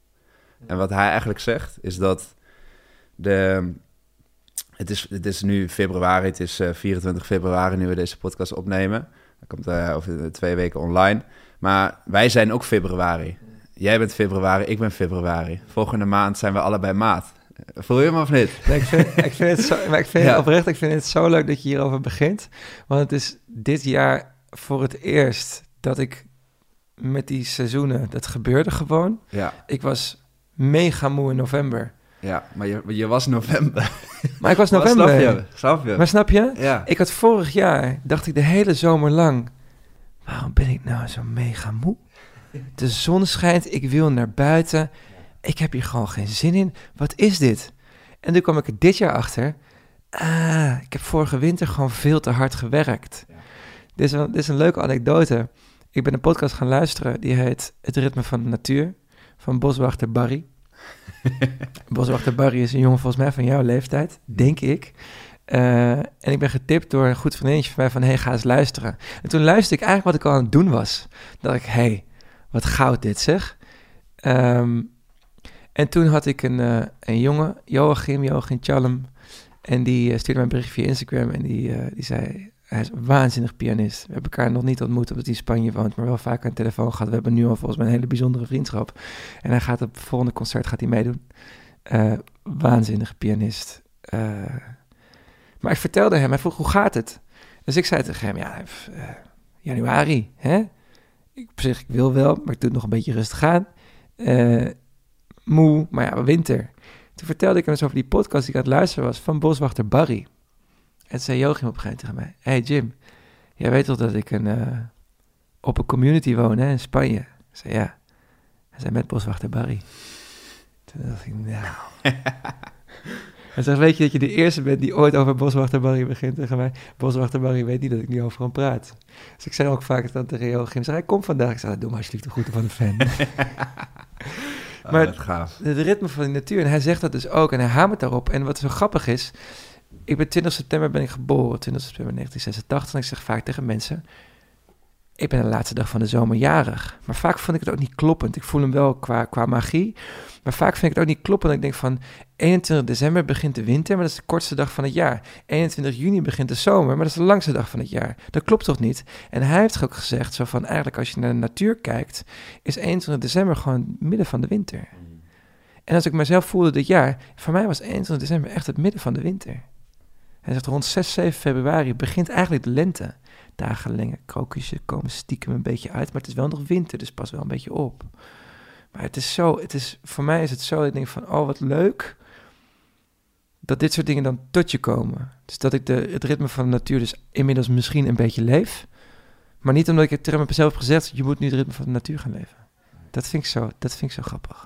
Speaker 1: En wat hij eigenlijk zegt, is dat de... Het is, het is nu februari, het is uh, vierentwintig februari nu we deze podcast opnemen. Dat komt uh, over twee weken online. Maar wij zijn ook februari. Jij bent februari, ik ben februari. Volgende maand zijn we allebei maart. Voel je hem of niet?
Speaker 2: Nee, ik vind, ik vind het zo, maar ik vind ja. het oprecht, ik vind het zo leuk dat je hierover begint. Want het is dit jaar voor het eerst dat ik met die seizoenen, dat gebeurde gewoon.
Speaker 1: Ja.
Speaker 2: Ik was mega moe in november.
Speaker 1: Ja, maar je, je was november.
Speaker 2: Maar ik was november.
Speaker 1: Maar snap je? Snap je?
Speaker 2: Maar snap je?
Speaker 1: Ja.
Speaker 2: Ik had vorig jaar, dacht ik de hele zomer lang, waarom ben ik nou zo mega moe? De zon schijnt, ik wil naar buiten. Ik heb hier gewoon geen zin in. Wat is dit? En toen kwam ik er dit jaar achter. Ah, ik heb vorige winter gewoon veel te hard gewerkt. Ja. Dit is een, dit is een leuke anekdote. Ik ben een podcast gaan luisteren. Die heet Het Ritme van de Natuur. Van boswachter Barry. Boswachter Barry is een jongen volgens mij van jouw leeftijd. Denk ik. Uh, en ik ben getipt door een goed vriendinnetje van mij van... hey, ga eens luisteren. En toen luisterde ik eigenlijk wat ik al aan het doen was. Dan dacht ik, hey, wat goud dit zeg. Um, En toen had ik een, uh, een jongen, Joachim, Joachim Chalem. En die uh, stuurde mij een berichtje via Instagram. En die, uh, die zei, hij is een waanzinnig pianist. We hebben elkaar nog niet ontmoet omdat hij in Spanje woont. Maar wel vaak aan de telefoon gehad. We hebben nu al volgens mij een hele bijzondere vriendschap. En hij gaat op het volgende concert gaat hij meedoen. Uh, waanzinnige pianist. Uh, maar ik vertelde hem, hij vroeg, hoe gaat het? Dus ik zei tegen hem, ja, uh, januari, hè? Ik, op zich, ik wil wel, maar ik doe het nog een beetje rustig aan. Uh, moe, maar ja, winter. Toen vertelde ik hem eens over die podcast die ik aan het luisteren was van boswachter Barry. En toen zei Joachim op een gegeven moment tegen mij, hey Jim, jij weet toch dat ik een, uh, op een community woon hè, in Spanje? Ik zei ja. Hij zei met boswachter Barry. Toen dacht ik, nou... Hij zegt, weet je dat je de eerste bent die ooit over boswachter Barry begint tegen mij? Boswachter Barry weet niet dat ik niet over hem praat. Dus ik zei ook vaak dan tegen Joachim, zeg, hij komt vandaag. Ik zei, doe maar alsjeblieft de groeten van een fan. Maar oh, het ritme van de natuur, en hij zegt dat dus ook, en hij hamert daarop. En wat zo grappig is, ik ben twintig september ben ik geboren, twintig september negentien zesentachtig, en ik zeg vaak tegen mensen, ik ben de laatste dag van de zomer jarig. Maar vaak vond ik het ook niet kloppend. Ik voel hem wel qua, qua magie. Maar vaak vind ik het ook niet kloppend. Ik denk van eenentwintig december begint de winter, maar dat is de kortste dag van het jaar. eenentwintig juni begint de zomer, maar dat is de langste dag van het jaar. Dat klopt toch niet? En hij heeft ook gezegd, zo van eigenlijk als je naar de natuur kijkt, is eenentwintig december gewoon midden van de winter. En als ik mezelf voelde dit jaar, voor mij was eenentwintig december echt het midden van de winter. Hij zegt rond zes, zeven februari begint eigenlijk de lente. Dagenlange krokusjes komen stiekem een beetje uit, maar het is wel nog winter, dus pas wel een beetje op. Maar het is zo, het is, voor mij is het zo, ik denk van, oh wat leuk, dat dit soort dingen dan tot je komen. Dus dat ik de, het ritme van de natuur dus inmiddels misschien een beetje leef, maar niet omdat ik het tegen mezelf heb gezegd, je moet nu het ritme van de natuur gaan leven. Dat vind ik zo, dat vind ik zo grappig.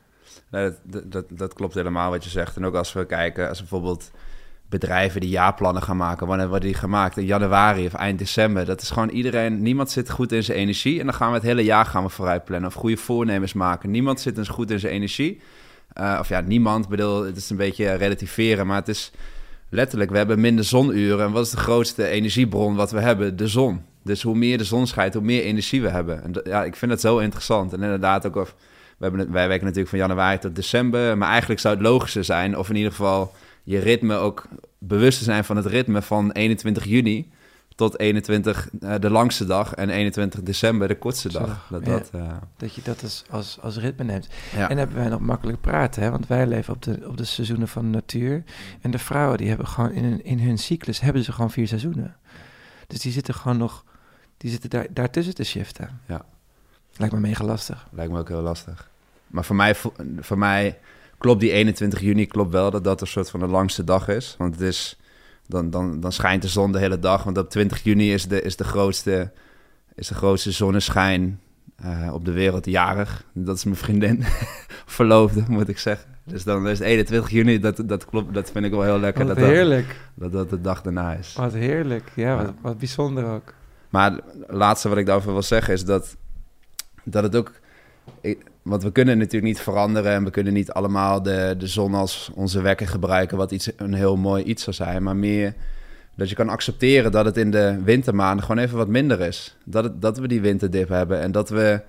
Speaker 1: Nee, dat, dat, dat klopt helemaal wat je zegt. En ook als we kijken, als bijvoorbeeld bedrijven die jaarplannen gaan maken, wanneer worden die gemaakt? In januari of eind december. Dat is gewoon iedereen, niemand zit goed in zijn energie. En dan gaan we het hele jaar gaan we vooruit plannen of goede voornemens maken. Niemand zit dus goed in zijn energie. Uh, of ja, niemand, bedoel, het is een beetje relativeren, maar het is letterlijk, we hebben minder zonuren. En wat is de grootste energiebron wat we hebben? De zon. Dus hoe meer de zon schijnt, hoe meer energie we hebben. En ja, ik vind dat zo interessant. En inderdaad ook, of, we hebben het, wij werken natuurlijk van januari tot december, maar eigenlijk zou het logischer zijn, of in ieder geval je ritme ook bewust te zijn van het ritme van eenentwintig juni tot eenentwintig uh, de langste dag en eenentwintig december de kortste dag. Dat,
Speaker 2: ja,
Speaker 1: dat, uh...
Speaker 2: dat je dat als, als, als ritme neemt.
Speaker 1: Ja.
Speaker 2: En dan hebben wij nog makkelijk praten, hè? Want wij leven op de, op de seizoenen van de natuur. En de vrouwen die hebben gewoon in hun, in hun cyclus hebben ze gewoon vier seizoenen. Dus die zitten gewoon nog, die zitten daar, daartussen te shiften.
Speaker 1: Ja.
Speaker 2: Lijkt me mega lastig.
Speaker 1: Lijkt me ook heel lastig. Maar voor mij, voor mij klopt die eenentwintig juni klopt wel dat dat een soort van de langste dag is. Want het is, dan, dan, dan schijnt de zon de hele dag. Want op twintig juni is de, is de, grootste, is de grootste zonneschijn uh, op de wereld jarig. Dat is mijn vriendin. Verloofde, moet ik zeggen. Dus dan is het eenentwintig juni, dat, dat klopt, dat vind ik wel heel lekker.
Speaker 2: Wat
Speaker 1: dat
Speaker 2: heerlijk.
Speaker 1: Dat, dat dat de dag daarna is.
Speaker 2: Wat heerlijk, ja,
Speaker 1: ja.
Speaker 2: Wat, wat bijzonder ook.
Speaker 1: Maar het laatste wat ik daarover wil zeggen is dat, dat het ook... Ik, want we kunnen natuurlijk niet veranderen en we kunnen niet allemaal de, de zon als onze wekker gebruiken, wat iets, een heel mooi iets zou zijn. Maar meer dat je kan accepteren dat het in de wintermaanden gewoon even wat minder is. Dat, het, dat we die winterdip hebben en dat we,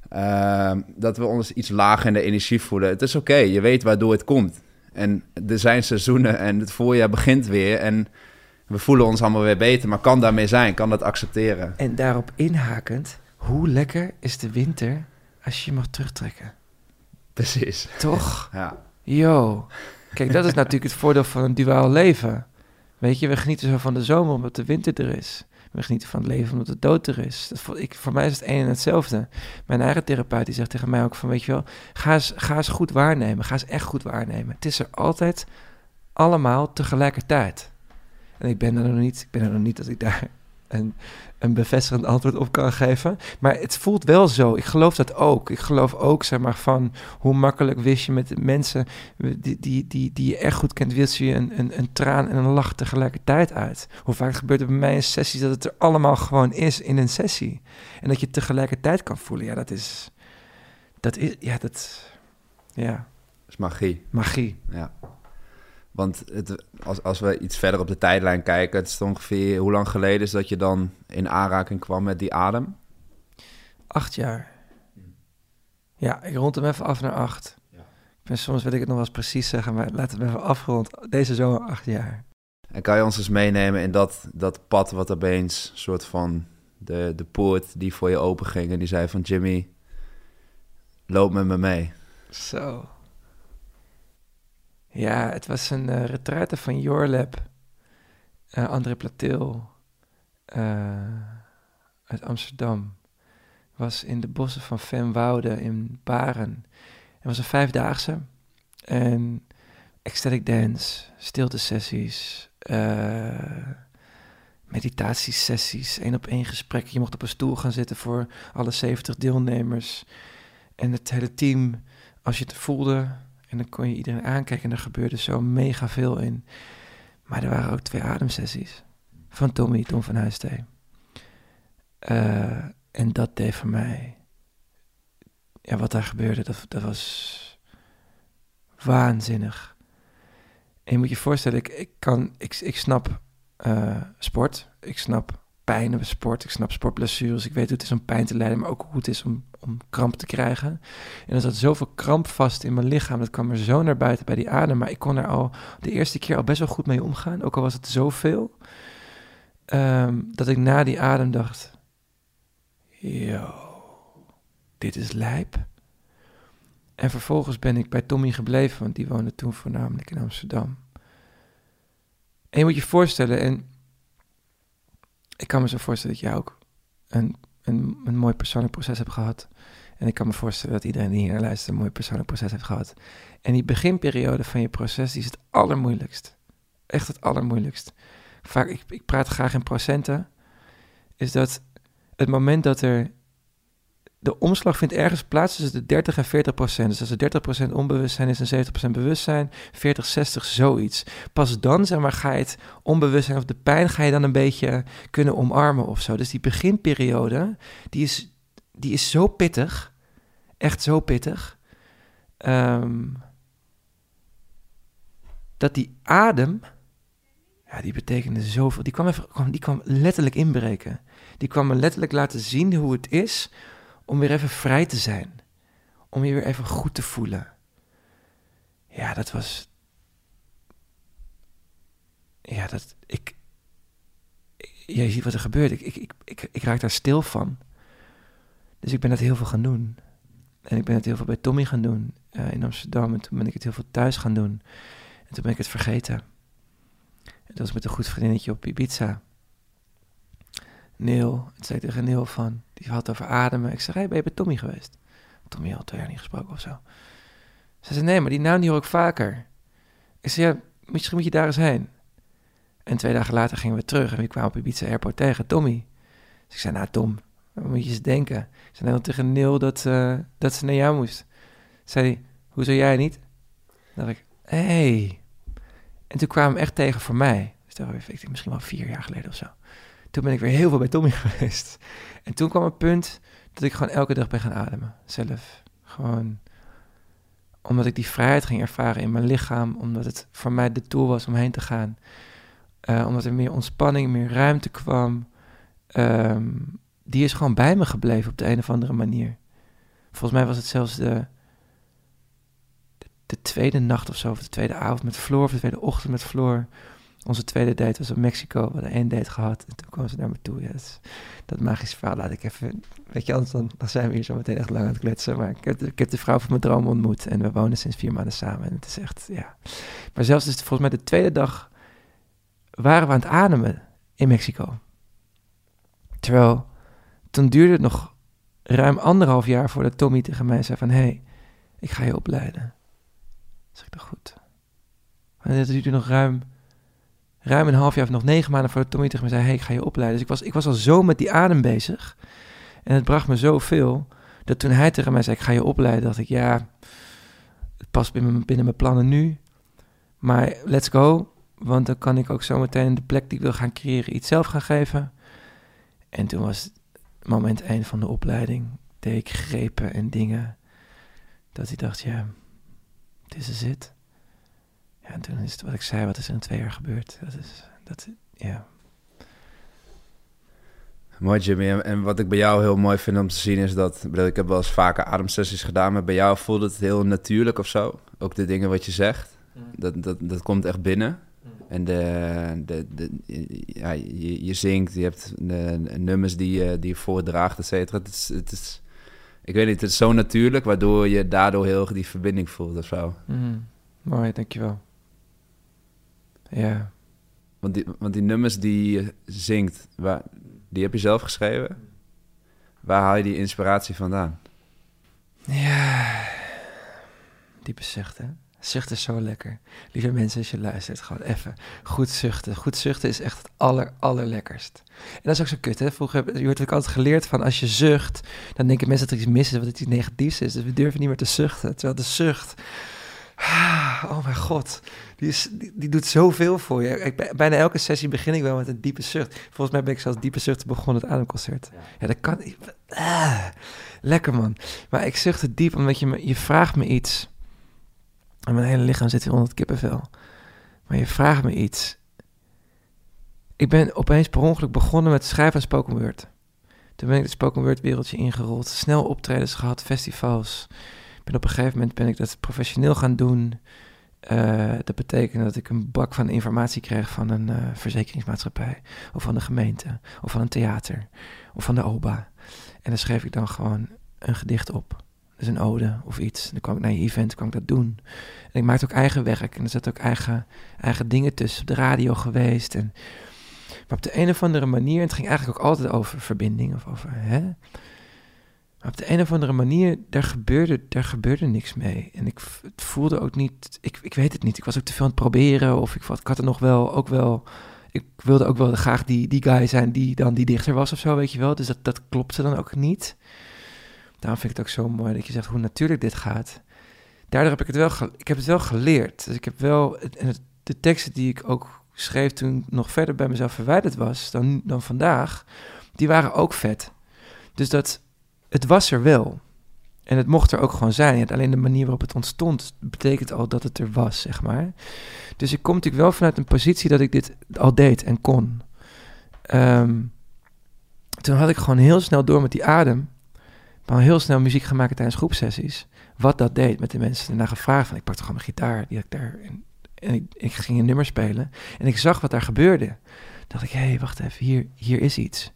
Speaker 1: uh, dat we ons iets lager in de energie voelen. Het is oké, okay, je weet waardoor het komt. En er zijn seizoenen en het voorjaar begint weer en we voelen ons allemaal weer beter. Maar kan daarmee zijn, kan dat accepteren.
Speaker 2: En daarop inhakend, hoe lekker is de winter als je je mag terugtrekken?
Speaker 1: Precies.
Speaker 2: Toch?
Speaker 1: Ja.
Speaker 2: Yo. Kijk, dat is natuurlijk het voordeel van een duaal leven. Weet je, we genieten zo van de zomer omdat de winter er is. We genieten van het leven omdat de dood er is. Dat voor, ik, voor mij is het een en hetzelfde. Mijn eigen therapeut die zegt tegen mij ook van, weet je wel, ga eens, ga eens goed waarnemen. Ga eens echt goed waarnemen. Het is er altijd allemaal tegelijkertijd. En ik ben er nog niet, ik ben er nog niet dat ik daar een, een bevestigend antwoord op kan geven. Maar het voelt wel zo. Ik geloof dat ook. Ik geloof ook, zeg maar, van hoe makkelijk wist je met de mensen die, die, die, die je echt goed kent, wist je een, een, een traan en een lach tegelijkertijd uit. Hoe vaak gebeurt er bij mij in sessies dat het er allemaal gewoon is in een sessie. En dat je het tegelijkertijd kan voelen. Ja, dat is... Dat is... Ja, dat... Ja.
Speaker 1: Dat is magie.
Speaker 2: Magie.
Speaker 1: Ja. Want het, als, als we iets verder op de tijdlijn kijken, het is ongeveer hoe lang geleden is dat je dan in aanraking kwam met die adem?
Speaker 2: Acht jaar. Ja, ik rond hem even af naar acht. Ja. Ik ben, soms wil ik het nog wel eens precies zeggen, maar laten we even afgerond. Deze zomer acht jaar.
Speaker 1: En kan je ons eens meenemen in dat, dat pad wat opeens soort van de, de poort die voor je open ging en die zei van Jimmy, loop met me mee.
Speaker 2: Zo. Ja, het was een uh, retraite van Your Lab. Uh, André Platil uh, uit Amsterdam. Was in de bossen van Venwoude in Baren. Het was een vijfdaagse. En ecstatic dance, stiltesessies, uh, meditatiesessies, één op één gesprekken. Je mocht op een stoel gaan zitten voor alle zeventig deelnemers. En het hele team, als je het voelde... En dan kon je iedereen aankijken en er gebeurde zo mega veel in. Maar er waren ook twee ademsessies van Tommy, Tom van Huistee. Uh, en dat deed voor mij... Ja, wat daar gebeurde, dat, dat was waanzinnig. En je moet je voorstellen, ik, ik, kan, ik, ik snap uh, sport, ik snap pijn bij sport. Ik snap sportblessures. Ik weet hoe het is om pijn te lijden, maar ook hoe het is om, om kramp te krijgen. En er zat zoveel kramp vast in mijn lichaam. Dat kwam er zo naar buiten bij die adem. Maar ik kon er al de eerste keer al best wel goed mee omgaan. Ook al was het zoveel. Um, dat ik na die adem dacht... Yo, dit is lijp. En vervolgens ben ik bij Tommy gebleven, want die woonde toen voornamelijk in Amsterdam. En je moet je voorstellen, en ik kan me zo voorstellen dat jij ook een, een, een mooi persoonlijk proces hebt gehad. En ik kan me voorstellen dat iedereen die hier naar luistert een mooi persoonlijk proces heeft gehad. En die beginperiode van je proces, die is het allermoeilijkst. Echt het allermoeilijkst. Vaak, ik, ik praat graag in procenten, is dat het moment dat er... De omslag vindt ergens plaats tussen de dertig en veertig procent. Dus als er dertig procent onbewustzijn is en zeventig procent bewustzijn, veertig, zestig, zoiets. Pas dan, zeg maar, ga je het onbewustzijn of de pijn ga je dan een beetje kunnen omarmen of zo. Dus die beginperiode, die is, die is zo pittig. Echt zo pittig. Um, dat die adem, ja, die betekende zoveel. Die kwam, even, die kwam letterlijk inbreken. Die kwam me letterlijk laten zien hoe het is om weer even vrij te zijn. Om je weer even goed te voelen. Ja, dat was... Ja, dat... Ik... Ja, je ziet wat er gebeurt. Ik, ik, ik, ik, ik raak daar stil van. Dus ik ben dat heel veel gaan doen. En ik ben het heel veel bij Tommy gaan doen. Uh, in Amsterdam. En toen ben ik het heel veel thuis gaan doen. En toen ben ik het vergeten. En dat was met een goed vriendinnetje op Ibiza. Neil, het zei tegen Neil van, die had over ademen. Ik zeg, hey, ben je bij Tommy geweest? Tommy had twee jaar niet gesproken of zo. Ze zei, nee, maar die naam die hoor ik vaker. Ik zei, ja, misschien moet je daar eens heen. En twee dagen later gingen we terug en we kwamen op Ibiza Airport tegen Tommy. Dus ik zei, nou Tom, wat moet je eens denken? Ik zei net tegen Neil dat, uh, dat ze naar jou moest. Zei hij, hoezo jij niet? Dan dacht ik, hé. Hey. En toen kwamen we echt tegen voor mij. Dus dat was ik, misschien wel vier jaar geleden of zo. Toen ben ik weer heel veel bij Tommy geweest. En toen kwam het punt dat ik gewoon elke dag ben gaan ademen. Zelf. Gewoon omdat ik die vrijheid ging ervaren in mijn lichaam. Omdat het voor mij de tool was om heen te gaan. Uh, omdat er meer ontspanning, meer ruimte kwam. Um, die is gewoon bij me gebleven op de een of andere manier. Volgens mij was het zelfs de, de, de tweede nacht of zo. Of de tweede avond met Floor. Of de tweede ochtend met Floor. Onze tweede date was op Mexico. We hadden één date gehad. En toen kwam ze naar me toe. Ja, dat, is, dat magische verhaal laat ik even... Weet je, anders dan, dan zijn we hier zo meteen echt lang aan het kletsen. Maar ik heb, ik heb de vrouw van mijn droom ontmoet. En we wonen sinds vier maanden samen. En het is echt, ja... Maar zelfs dus volgens mij de tweede dag... waren we aan het ademen in Mexico. Terwijl... Toen duurde het nog ruim anderhalf jaar voordat Tommy tegen mij zei van... Hé, hey, ik ga je opleiden. Dus ik dacht, goed. En het duurde nog ruim... Ruim een half jaar of nog negen maanden voordat Tommy tegen me zei... Hé, hey, ik ga je opleiden. Dus ik was, ik was al zo met die adem bezig. En het bracht me zoveel... dat toen hij tegen mij zei, ik ga je opleiden... dacht ik, ja... Het past binnen, binnen mijn plannen nu. Maar let's go. Want dan kan ik ook zometeen de plek die ik wil gaan creëren... iets zelf gaan geven. En toen was het moment één van de opleiding... deed ik grepen en dingen... dat ik dacht, ja... dit is het. Ja, en toen is het wat ik zei, wat is er in twee jaar gebeurd? Dat is, dat, ja.
Speaker 1: Mooi, Jimmy. En wat ik bij jou heel mooi vind om te zien is dat... Ik, bedoel, ik heb wel eens vaker ademsessies gedaan... maar bij jou voelde het heel natuurlijk of zo. Ook de dingen wat je zegt. Mm. Dat, dat, dat komt echt binnen. Mm. En de, de, de, ja, je, je zingt, je hebt de, de nummers die je, die je voordraagt, et cetera. Het is, het is, ik weet niet, het is zo natuurlijk... waardoor je daardoor heel erg die verbinding voelt of zo.
Speaker 2: Mm. Mooi, dankjewel. Ja.
Speaker 1: Want die, want die nummers die je zingt, waar, die heb je zelf geschreven. Waar haal je die inspiratie vandaan?
Speaker 2: Ja, diepe zuchten. Zuchten is zo lekker. Lieve mensen, als je luistert, gewoon even goed zuchten. Goed zuchten is echt het aller, allerlekkerst. En dat is ook zo kut, hè. Vroeger je wordt ook altijd geleerd van als je zucht, dan denken mensen dat er iets mis is, wat het iets negatiefs is. Dus we durven niet meer te zuchten. Terwijl de zucht... Oh mijn god, die, is, die, die doet zoveel voor je. Ik, bijna elke sessie begin ik wel met een diepe zucht. Volgens mij ben ik zelfs diepe zuchten begonnen het ademconcert. Ja, ja dat kan... Ah, lekker man. Maar ik zucht het diep omdat je me... Je vraagt me iets. En mijn hele lichaam zit weer onder het kippenvel. Maar je vraagt me iets. ik ben opeens per ongeluk begonnen met schrijven aan spoken word. Toen ben ik het spoken word wereldje ingerold. Snel optredens gehad, festivals. Ben op een gegeven moment ben ik dat professioneel gaan doen. Uh, dat betekende dat ik een bak van informatie kreeg van een uh, verzekeringsmaatschappij. Of van de gemeente. Of van een theater. Of van de O B A. En dan schreef ik dan gewoon een gedicht op. Dus een ode of iets. Dan kwam ik naar je event, kwam ik dat doen. En ik maakte ook eigen werk. En er zaten ook eigen, eigen dingen tussen. Op de radio geweest. En, maar op de een of andere manier... En het ging eigenlijk ook altijd over verbinding. Of over, hè? Maar op de een of andere manier... Daar gebeurde, daar gebeurde niks mee. En ik het voelde ook niet... Ik, ik weet het niet. Ik was ook te veel aan het proberen. Of ik, ik had er nog wel... Ook wel ik wilde ook wel graag die, die guy zijn... Die dan die dichter was of zo, weet je wel. Dus dat, dat klopte dan ook niet... Daarom vind ik het ook zo mooi dat je zegt hoe natuurlijk dit gaat. Daardoor heb ik het wel, ge- ik heb het wel geleerd. Dus ik heb wel, en het, de teksten die ik ook schreef toen ik nog verder bij mezelf verwijderd was dan, dan vandaag, die waren ook vet. Dus dat, het was er wel. En het mocht er ook gewoon zijn. Ja, alleen de manier waarop het ontstond, betekent al dat het er was, zeg maar. Dus ik kom natuurlijk wel vanuit een positie dat ik dit al deed en kon. Um, toen had ik gewoon heel snel door met die adem... Maar heel snel muziek gaan maken tijdens groepsessies. Wat dat deed met de mensen. Daarna gevraagd van, ik pakte gewoon mijn gitaar. Die had ik daar, en en ik, ik ging een nummer spelen. En ik zag wat daar gebeurde. Dacht ik, hé, hey, wacht even, hier, hier is iets.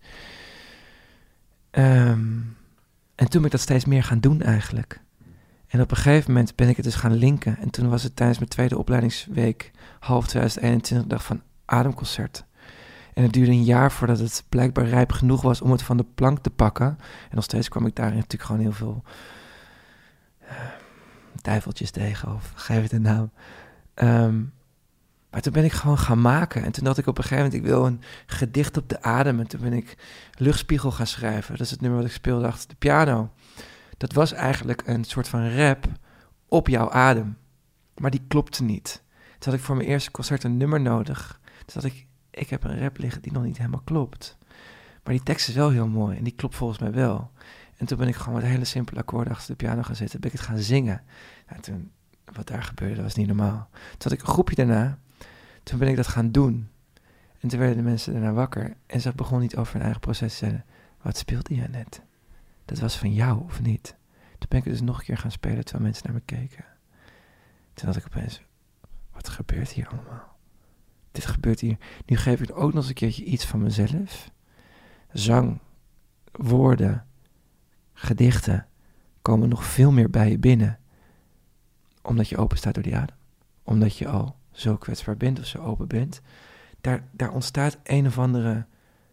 Speaker 2: Um, en toen ben ik dat steeds meer gaan doen eigenlijk. En op een gegeven moment ben ik het dus gaan linken. En toen was het tijdens mijn tweede opleidingsweek, half twintig eenentwintig, dag van Ademconcert. En het duurde een jaar voordat het blijkbaar rijp genoeg was om het van de plank te pakken. En nog steeds kwam ik daarin natuurlijk gewoon heel veel uh, duiveltjes tegen, of geef het een naam. Um, maar toen ben ik gewoon gaan maken. En toen dacht ik op een gegeven moment, ik wil een gedicht op de adem. En toen ben ik Luchtspiegel gaan schrijven. Dat is het nummer wat ik speelde achter de piano. Dat was eigenlijk een soort van rap op jouw adem. Maar die klopte niet. Toen had ik voor mijn eerste concert een nummer nodig. Toen had ik... Ik heb een rap liggen die nog niet helemaal klopt. Maar die tekst is wel heel mooi en die klopt volgens mij wel. En toen ben ik gewoon met hele simpele akkoorden achter de piano gaan zitten. Ben ik het gaan zingen. Nou, toen, wat daar gebeurde, dat was niet normaal. Toen had ik een groepje daarna. Toen ben ik dat gaan doen. En toen werden de mensen daarna wakker. En ze begonnen niet over hun eigen proces te zeggen. Wat speelde jij net? Dat was van jou of niet? Toen ben ik het dus nog een keer gaan spelen terwijl mensen naar me keken. Toen had ik opeens, wat gebeurt hier allemaal? Dit gebeurt hier. Nu geef ik ook nog eens een keertje iets van mezelf. Zang, woorden, gedichten komen nog veel meer bij je binnen. Omdat je open staat door die adem. Omdat je al zo kwetsbaar bent of zo open bent. Daar, daar ontstaat een of andere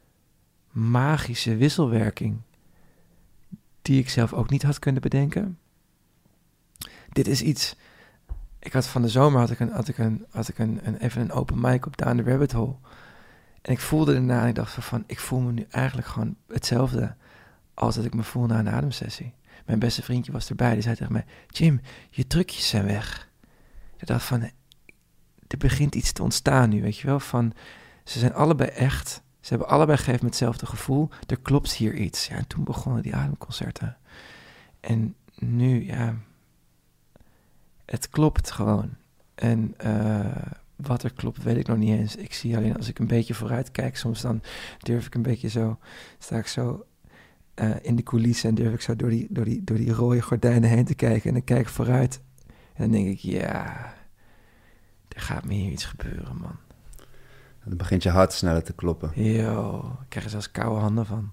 Speaker 2: magische wisselwerking. Die ik zelf ook niet had kunnen bedenken. Dit is iets... Ik had van de zomer had ik, een, had ik, een, had ik een, een, even een open mic op Down the Rabbit Hole. En ik voelde daarna en ik dacht van, ik voel me nu eigenlijk gewoon hetzelfde als dat ik me voel na een ademsessie. Mijn beste vriendje was erbij, die zei tegen mij, Jim, je trucjes zijn weg. Ik dacht van, er begint iets te ontstaan nu, weet je wel. Van, ze zijn allebei echt, ze hebben allebei gegeven met hetzelfde gevoel. Er klopt hier iets. Ja, en toen begonnen die ademconcerten. En nu, ja... Het klopt gewoon. En uh, wat er klopt, weet ik nog niet eens. Ik zie alleen als ik een beetje vooruit kijk, soms dan durf ik een beetje zo, sta ik zo uh, in de coulissen en durf ik zo door die, door, die, door die rode gordijnen heen te kijken. En dan kijk ik vooruit en dan denk ik, ja, er gaat me hier iets gebeuren, man.
Speaker 1: Dan begint je hart sneller te kloppen.
Speaker 2: Yo, ik krijg er zelfs koude handen van.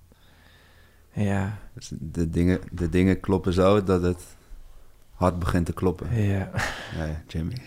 Speaker 2: Ja.
Speaker 1: Dus de dingen, de dingen kloppen zo dat het hart begint te kloppen.
Speaker 2: Ja.
Speaker 1: Ja, ja, Jimmy.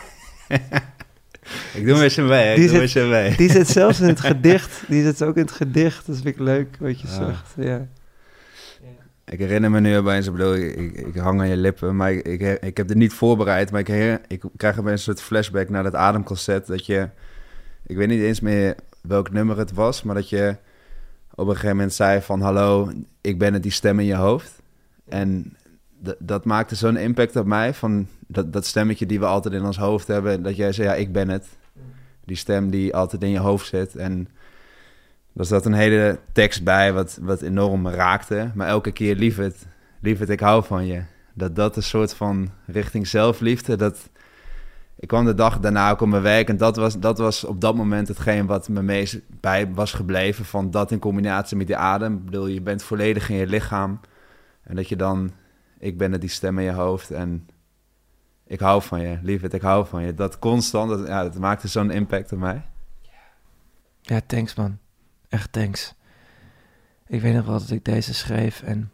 Speaker 1: Ik doe weer zijn mee.
Speaker 2: Die,
Speaker 1: doe
Speaker 2: zit,
Speaker 1: mee.
Speaker 2: die zit zelfs in het gedicht. Die zit ook in het gedicht. Dat vind ik leuk, wat je
Speaker 1: ja.
Speaker 2: zegt. Ja.
Speaker 1: Ik herinner me nu opeens, ik bedoel, ik, ik, ik hang aan je lippen, maar ik, ik, ik heb het niet voorbereid, maar ik, her, ik krijg opeens een soort flashback naar dat ademconcert, dat je, ik weet niet eens meer welk nummer het was, maar dat je op een gegeven moment zei van, hallo, ik ben het, die stem in je hoofd. En d- dat maakte zo'n impact op mij, van dat, dat stemmetje die we altijd in ons hoofd hebben, dat jij zei, ja, ik ben het. Die stem die altijd in je hoofd zit. En er zat een hele tekst bij wat, wat enorm me raakte. Maar elke keer, lieverd, lieverd, ik hou van je. Dat dat een soort van richting zelfliefde, dat ik kwam de dag daarna ook op mijn werk. En dat was, dat was op dat moment hetgeen wat me meest bij was gebleven. Van dat in combinatie met die adem. Ik bedoel, je bent volledig in je lichaam. En dat je dan... Ik ben het, die stem in je hoofd. En ik hou van je, lieverd, ik hou van je. Dat constant, dat, ja, dat maakte zo'n impact op mij.
Speaker 2: Ja, thanks man. Echt thanks. Ik weet nog wel dat ik deze schreef en...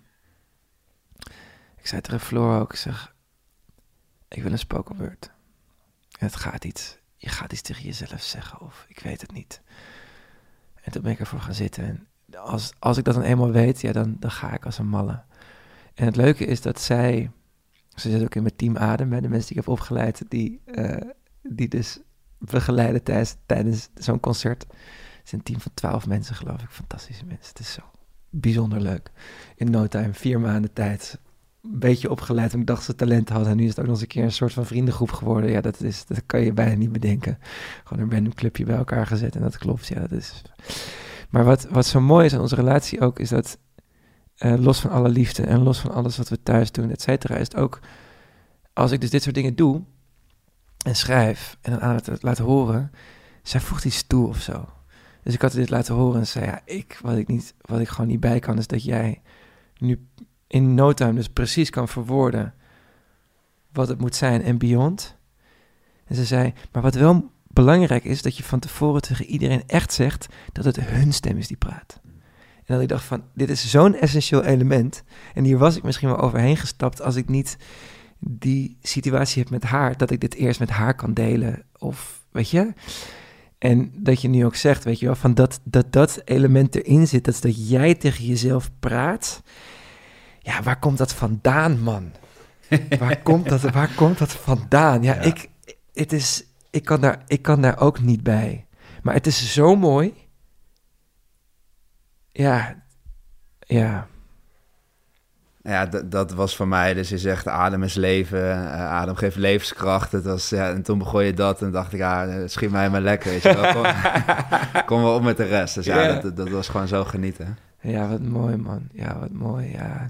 Speaker 2: Ik zei tegen Floor ook, ik zeg... Ik wil een spoken word. En het gaat iets. Je gaat iets tegen jezelf zeggen of ik weet het niet. En toen ben ik ervoor gaan zitten. En als, als ik dat dan eenmaal weet, ja, dan, dan ga ik als een malle. En het leuke is dat zij... Ze zit ook in mijn team Adem, hè, de mensen die ik heb opgeleid... die, uh, die dus begeleiden tijdens, tijdens zo'n concert. Het is een team van twaalf mensen, geloof ik. Fantastische mensen. Het is zo bijzonder leuk. In no time, vier maanden tijd... een beetje opgeleid, want ik dacht ze talent hadden. En nu is het ook nog eens een keer een soort van vriendengroep geworden. Ja, dat, is, dat kan je bijna niet bedenken. Gewoon een random clubje bij elkaar gezet en dat klopt. Ja, dat is... Maar wat, wat zo mooi is aan onze relatie ook, is dat uh, los van alle liefde en los van alles wat we thuis doen, et cetera, is het ook, als ik dus dit soort dingen doe en schrijf en dan aan het laten horen, zij voegt iets toe of zo. Dus ik had dit laten horen en zei, ja, ik, wat ik niet, wat ik gewoon niet bij kan, is dat jij nu in no time dus precies kan verwoorden wat het moet zijn en beyond. En ze zei, maar wat wel belangrijk is, dat je van tevoren tegen iedereen echt zegt dat het hun stem is die praat. En dat ik dacht van, dit is zo'n essentieel element. En hier was ik misschien wel overheen gestapt als ik niet die situatie heb met haar, dat ik dit eerst met haar kan delen. Of, weet je... En dat je nu ook zegt, weet je wel, van dat, dat dat element erin zit, dat is dat jij tegen jezelf praat. Ja, waar komt dat vandaan, man? Waar komt dat, waar komt dat vandaan? Ja, ja. Ik, het is, ik, kan daar, ik kan daar ook niet bij. Maar het is zo mooi. Ja, ja.
Speaker 1: Ja, d- dat was voor mij. Dus je zegt, adem is leven, uh, adem geeft levenskracht. Het was, ja, en toen begon je dat en dacht ik, ja, schiet mij maar lekker. Weet je wel. Kom, kom wel op met de rest. Dus ja, ja. Dat, dat was gewoon zo genieten.
Speaker 2: Ja, wat mooi, man. Ja, wat mooi, ja.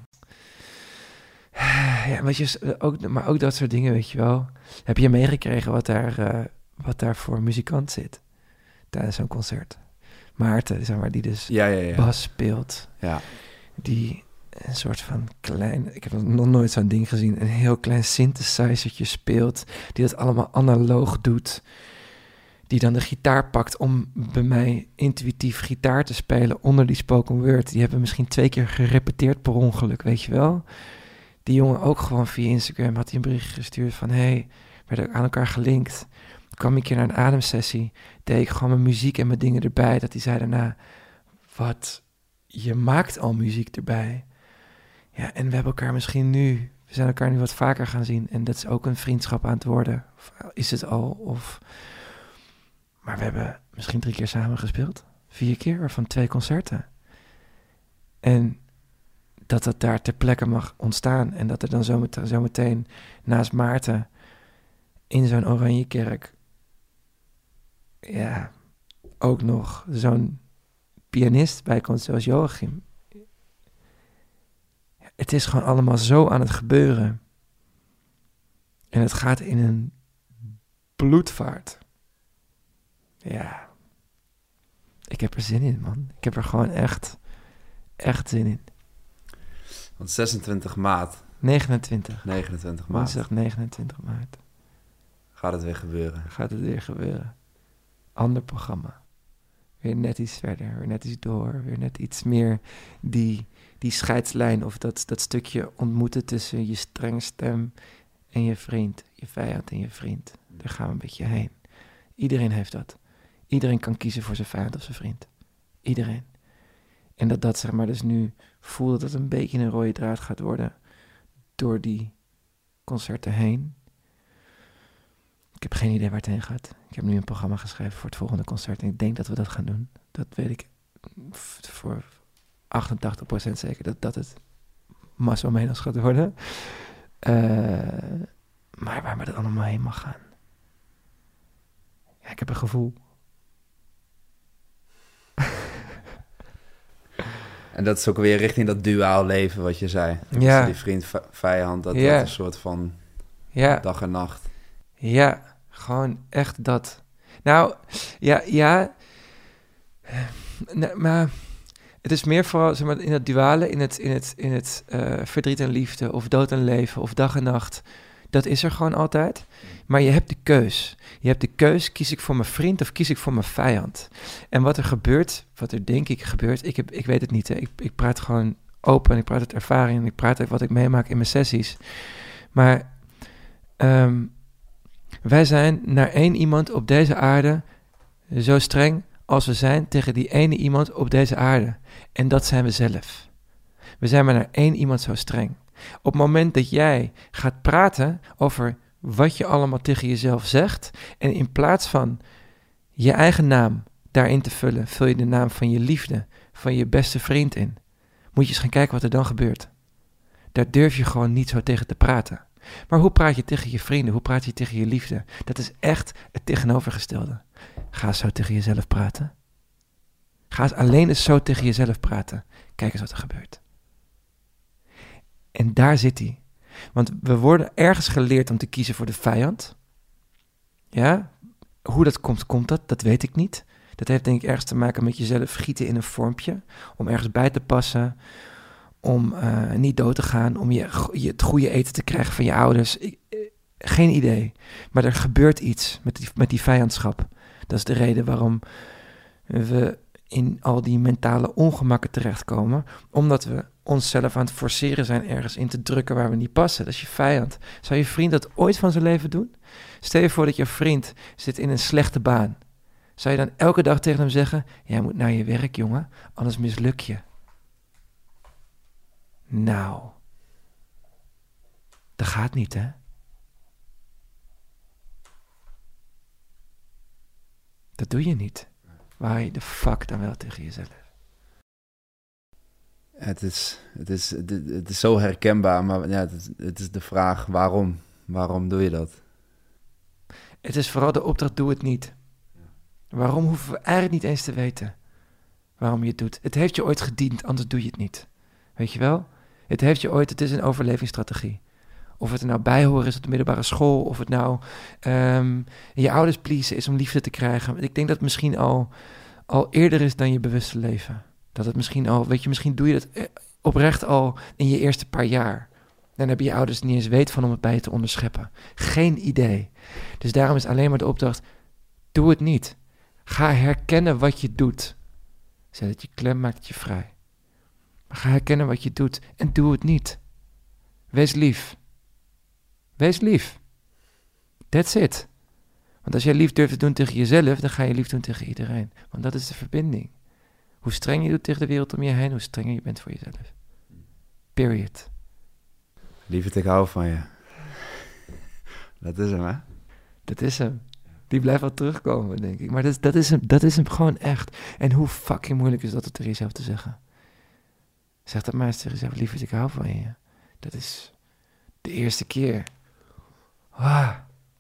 Speaker 2: Ja, weet je, ook, maar ook dat soort dingen, weet je wel. Heb je meegekregen wat daar, uh, wat daar voor muzikant zit tijdens zo'n concert? Maarten, zeg maar, die dus
Speaker 1: ja, ja, ja.
Speaker 2: bas speelt.
Speaker 1: Ja.
Speaker 2: Die een soort van klein, ik heb nog nooit zo'n ding gezien, een heel klein synthesizertje speelt, die dat allemaal analoog doet, die dan de gitaar pakt om bij mij intuïtief gitaar te spelen onder die spoken word. Die hebben misschien twee keer gerepeteerd per ongeluk, weet je wel. Die jongen ook gewoon via Instagram had hij een bericht gestuurd van, hey, werden aan elkaar gelinkt. Kwam ik een keer naar een ademsessie, deed ik gewoon mijn muziek en mijn dingen erbij, dat hij zei daarna, wat, je maakt al muziek erbij. Ja, en we hebben elkaar misschien nu, we zijn elkaar nu wat vaker gaan zien. En dat is ook een vriendschap aan het worden. Of is het al? Of... Maar we hebben misschien drie keer samen gespeeld. Vier keer, waarvan twee concerten. En dat dat daar ter plekke mag ontstaan. En dat er dan zometeen, zometeen naast Maarten in zo'n oranje kerk, ja, ook nog zo'n pianist bij komt zoals Joachim. Het is gewoon allemaal zo aan het gebeuren. En het gaat in een bloedvaart. Ja. Ik heb er zin in, man. Ik heb er gewoon echt, echt zin in.
Speaker 1: Want zesentwintig maart.
Speaker 2: negenentwintig.
Speaker 1: negenentwintig maart.
Speaker 2: Woensdag negenentwintig maart.
Speaker 1: Gaat het weer gebeuren.
Speaker 2: Gaat het weer gebeuren. Ander programma. Weer net iets verder, weer net iets door, weer net iets meer die... die scheidslijn of dat, dat stukje ontmoeten tussen je strenge stem en je vriend, je vijand en je vriend. Daar gaan we een beetje heen. Iedereen heeft dat. Iedereen kan kiezen voor zijn vijand of zijn vriend. Iedereen. En dat dat zeg maar dus nu voelt dat het een beetje een rode draad gaat worden door die concerten heen. Ik heb geen idee waar het heen gaat. Ik heb nu een programma geschreven voor het volgende concert en ik denk dat we dat gaan doen. Dat weet ik voor achtentachtig procent zeker dat, dat het Massa Menos gaat worden. Uh, maar waar we dat allemaal heen mag gaan. Ja, ik heb een gevoel.
Speaker 1: En dat is ook weer richting dat duaal leven wat je zei.
Speaker 2: Ja.
Speaker 1: Die vriend, v- vijand, dat,
Speaker 2: Ja.
Speaker 1: dat een soort van
Speaker 2: Ja.
Speaker 1: dag en nacht.
Speaker 2: Ja, Gewoon echt dat. Nou, ja, ja. Nee, maar het is meer vooral zeg maar, in het duale, in het, in het, in het uh, verdriet en liefde, of dood en leven, of dag en nacht. Dat is er gewoon altijd. Maar je hebt de keus. Je hebt de keus, kies ik voor mijn vriend of kies ik voor mijn vijand? En wat er gebeurt, wat er denk ik gebeurt, ik, heb, ik weet het niet. Hè. Ik, ik praat gewoon open en ik praat uit ervaring en ik praat uit wat ik meemaak in mijn sessies. Maar um, wij zijn naar één iemand op deze aarde zo streng als we zijn tegen die ene iemand op deze aarde. En dat zijn we zelf. We zijn maar naar één iemand zo streng. Op het moment dat jij gaat praten over wat je allemaal tegen jezelf zegt, en in plaats van je eigen naam daarin te vullen, vul je de naam van je liefde, van je beste vriend in. Moet je eens gaan kijken wat er dan gebeurt. Daar durf je gewoon niet zo tegen te praten. Maar hoe praat je tegen je vrienden? Hoe praat je tegen je liefde? Dat is echt het tegenovergestelde. Ga eens zo tegen jezelf praten. Ga eens alleen eens zo tegen jezelf praten. Kijk eens wat er gebeurt. En daar zit hij. Want we worden ergens geleerd om te kiezen voor de vijand. Ja, hoe dat komt, komt dat, dat weet ik niet. Dat heeft denk ik ergens te maken met jezelf gieten in een vormpje. Om ergens bij te passen. Om uh, niet dood te gaan. Om je, je het goede eten te krijgen van je ouders. Ik, geen idee. Maar er gebeurt iets met die, met die vijandschap. Dat is de reden waarom we in al die mentale ongemakken terechtkomen. Omdat we onszelf aan het forceren zijn ergens in te drukken waar we niet passen. Dat is je vijand. Zou je vriend dat ooit van zijn leven doen? Stel je voor dat je vriend zit in een slechte baan. Zou je dan elke dag tegen hem zeggen, jij moet naar je werk, jongen, anders misluk je. Nou, dat gaat niet, hè? Dat doe je niet. Waar je de fuck dan wel tegen jezelf?
Speaker 1: Het is, het is, het is, het is zo herkenbaar, maar ja, het is, het is de vraag waarom. Waarom doe je dat?
Speaker 2: Het is vooral de opdracht, doe het niet. Waarom hoeven we eigenlijk niet eens te weten waarom je het doet. Het heeft je ooit gediend, anders doe je het niet. Weet je wel? Het heeft je ooit, het is een overlevingsstrategie. Of het er nou bijhoren is op de middelbare school, of het nou um, je ouders pleasen is om liefde te krijgen. Ik denk dat het misschien al, al eerder is dan je bewuste leven. Dat het misschien al, weet je, misschien doe je dat oprecht al in je eerste paar jaar. Dan hebben je ouders niet eens weet van om het bij je te onderscheppen. Geen idee. Dus daarom is alleen maar de opdracht, doe het niet. Ga herkennen wat je doet. Zet het je klem, maakt het je vrij. Maar ga herkennen wat je doet en doe het niet. Wees lief. Wees lief. That's it. Want als jij lief durft te doen tegen jezelf, dan ga je lief doen tegen iedereen. Want dat is de verbinding. Hoe streng je doet tegen de wereld om je heen, hoe strenger je bent voor jezelf. Period.
Speaker 1: Lieverd, ik hou van je. Dat is hem, hè?
Speaker 2: Dat is hem. Die blijft wel terugkomen, denk ik. Maar dat, dat, is hem, dat is hem gewoon echt. En hoe fucking moeilijk is dat om tegen jezelf te zeggen? Zeg dat maar eens tegen jezelf, lieverd, ik hou van je. Dat is de eerste keer. Ah.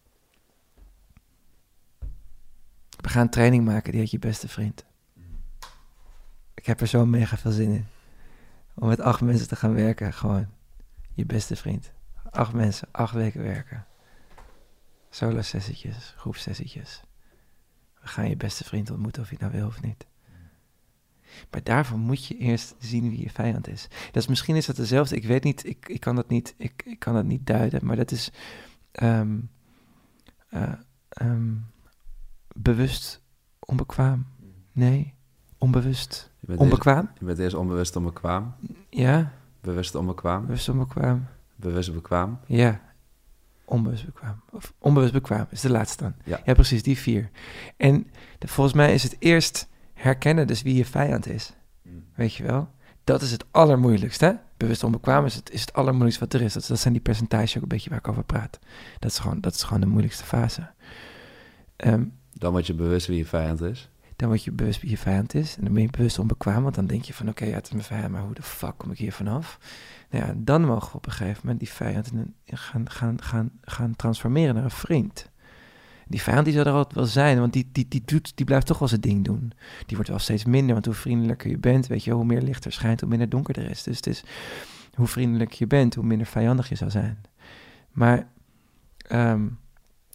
Speaker 2: We gaan een training maken, die heet je beste vriend. Ik heb er zo mega veel zin in. Om met acht mensen te gaan werken, gewoon. Je beste vriend. Acht mensen, acht weken werken. Solo sessietjes, groepsessietjes. We gaan je beste vriend ontmoeten of je het nou wil of niet. Maar daarvoor moet je eerst zien wie je vijand is. Dus misschien is dat dezelfde, ik weet niet, ik, ik, kan, dat niet ik, ik kan dat niet duiden, maar dat is um, uh, um, bewust onbekwaam. Nee, onbewust
Speaker 1: Je
Speaker 2: onbekwaam.
Speaker 1: Eerst, je bent eerst onbewust onbekwaam.
Speaker 2: Ja.
Speaker 1: Bewust onbekwaam.
Speaker 2: Bewust onbekwaam.
Speaker 1: Bewust bekwaam.
Speaker 2: Ja. Onbewust bekwaam. Of onbewust bekwaam is de laatste dan.
Speaker 1: Ja,
Speaker 2: ja precies, die vier. En de, volgens mij is het eerst herkennen dus wie je vijand is. Mm. Weet je wel? Dat is het allermoeilijkste. Hè? Bewust onbekwaam is het, is het allermoeilijkste wat er is. Dat, dat zijn die percentages ook een beetje waar ik over praat. Dat is gewoon, dat is gewoon de moeilijkste fase. Um,
Speaker 1: dan word je bewust wie je vijand is.
Speaker 2: Dan word je bewust wie je vijand is. En dan ben je bewust onbekwaam. Want dan denk je van, oké, okay, ja, het is mijn vijand, maar hoe de fuck kom ik hier vanaf? Nou ja, dan mogen we op een gegeven moment die vijand in een, gaan, gaan, gaan, gaan transformeren naar een vriend. Die vijand die zal er altijd wel zijn, want die, die, die, doet, die blijft toch wel zijn ding doen. Die wordt wel steeds minder, want hoe vriendelijker je bent, weet je, hoe meer licht er schijnt, hoe minder donker er is. Dus het is, hoe vriendelijker je bent, hoe minder vijandig je zal zijn. Maar um,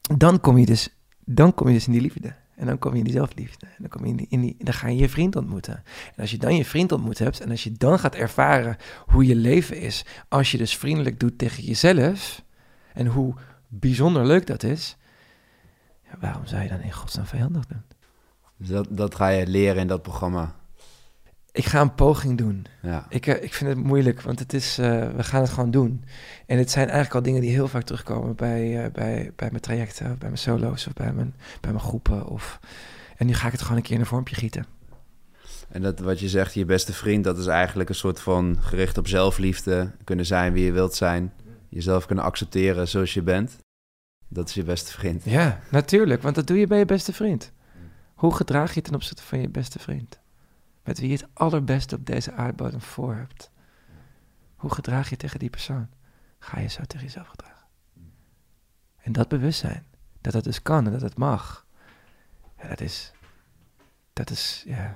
Speaker 2: dan kom je dus, dan kom je dus in die liefde. En dan kom je in die zelfliefde. En dan, kom je in die, in die, dan ga je je vriend ontmoeten. En als je dan je vriend ontmoet hebt... en als je dan gaat ervaren hoe je leven is... als je dus vriendelijk doet tegen jezelf... en hoe bijzonder leuk dat is... Ja, waarom zou je dan in godsnaam vijandig doen?
Speaker 1: Dus dat, dat ga je leren in dat programma?
Speaker 2: Ik ga een poging doen.
Speaker 1: Ja.
Speaker 2: Ik, uh, ik vind het moeilijk, want het is, uh, we gaan het gewoon doen. En het zijn eigenlijk al dingen die heel vaak terugkomen bij, uh, bij, bij mijn trajecten, bij mijn solo's of bij mijn, bij mijn groepen. Of... En nu ga ik het gewoon een keer in een vormpje gieten.
Speaker 1: En dat wat je zegt, je beste vriend, dat is eigenlijk een soort van gericht op zelfliefde. Kunnen zijn wie je wilt zijn. Jezelf kunnen accepteren zoals je bent. Dat is je beste vriend.
Speaker 2: Ja, natuurlijk, want dat doe je bij je beste vriend. Hoe gedraag je ten opzichte van je beste vriend? Met wie je het allerbeste op deze aardbodem voor hebt. Hoe gedraag je tegen die persoon? Ga je zo tegen jezelf gedragen. En dat bewustzijn, dat het dus kan en dat het mag. Ja, dat is, dat is, ja,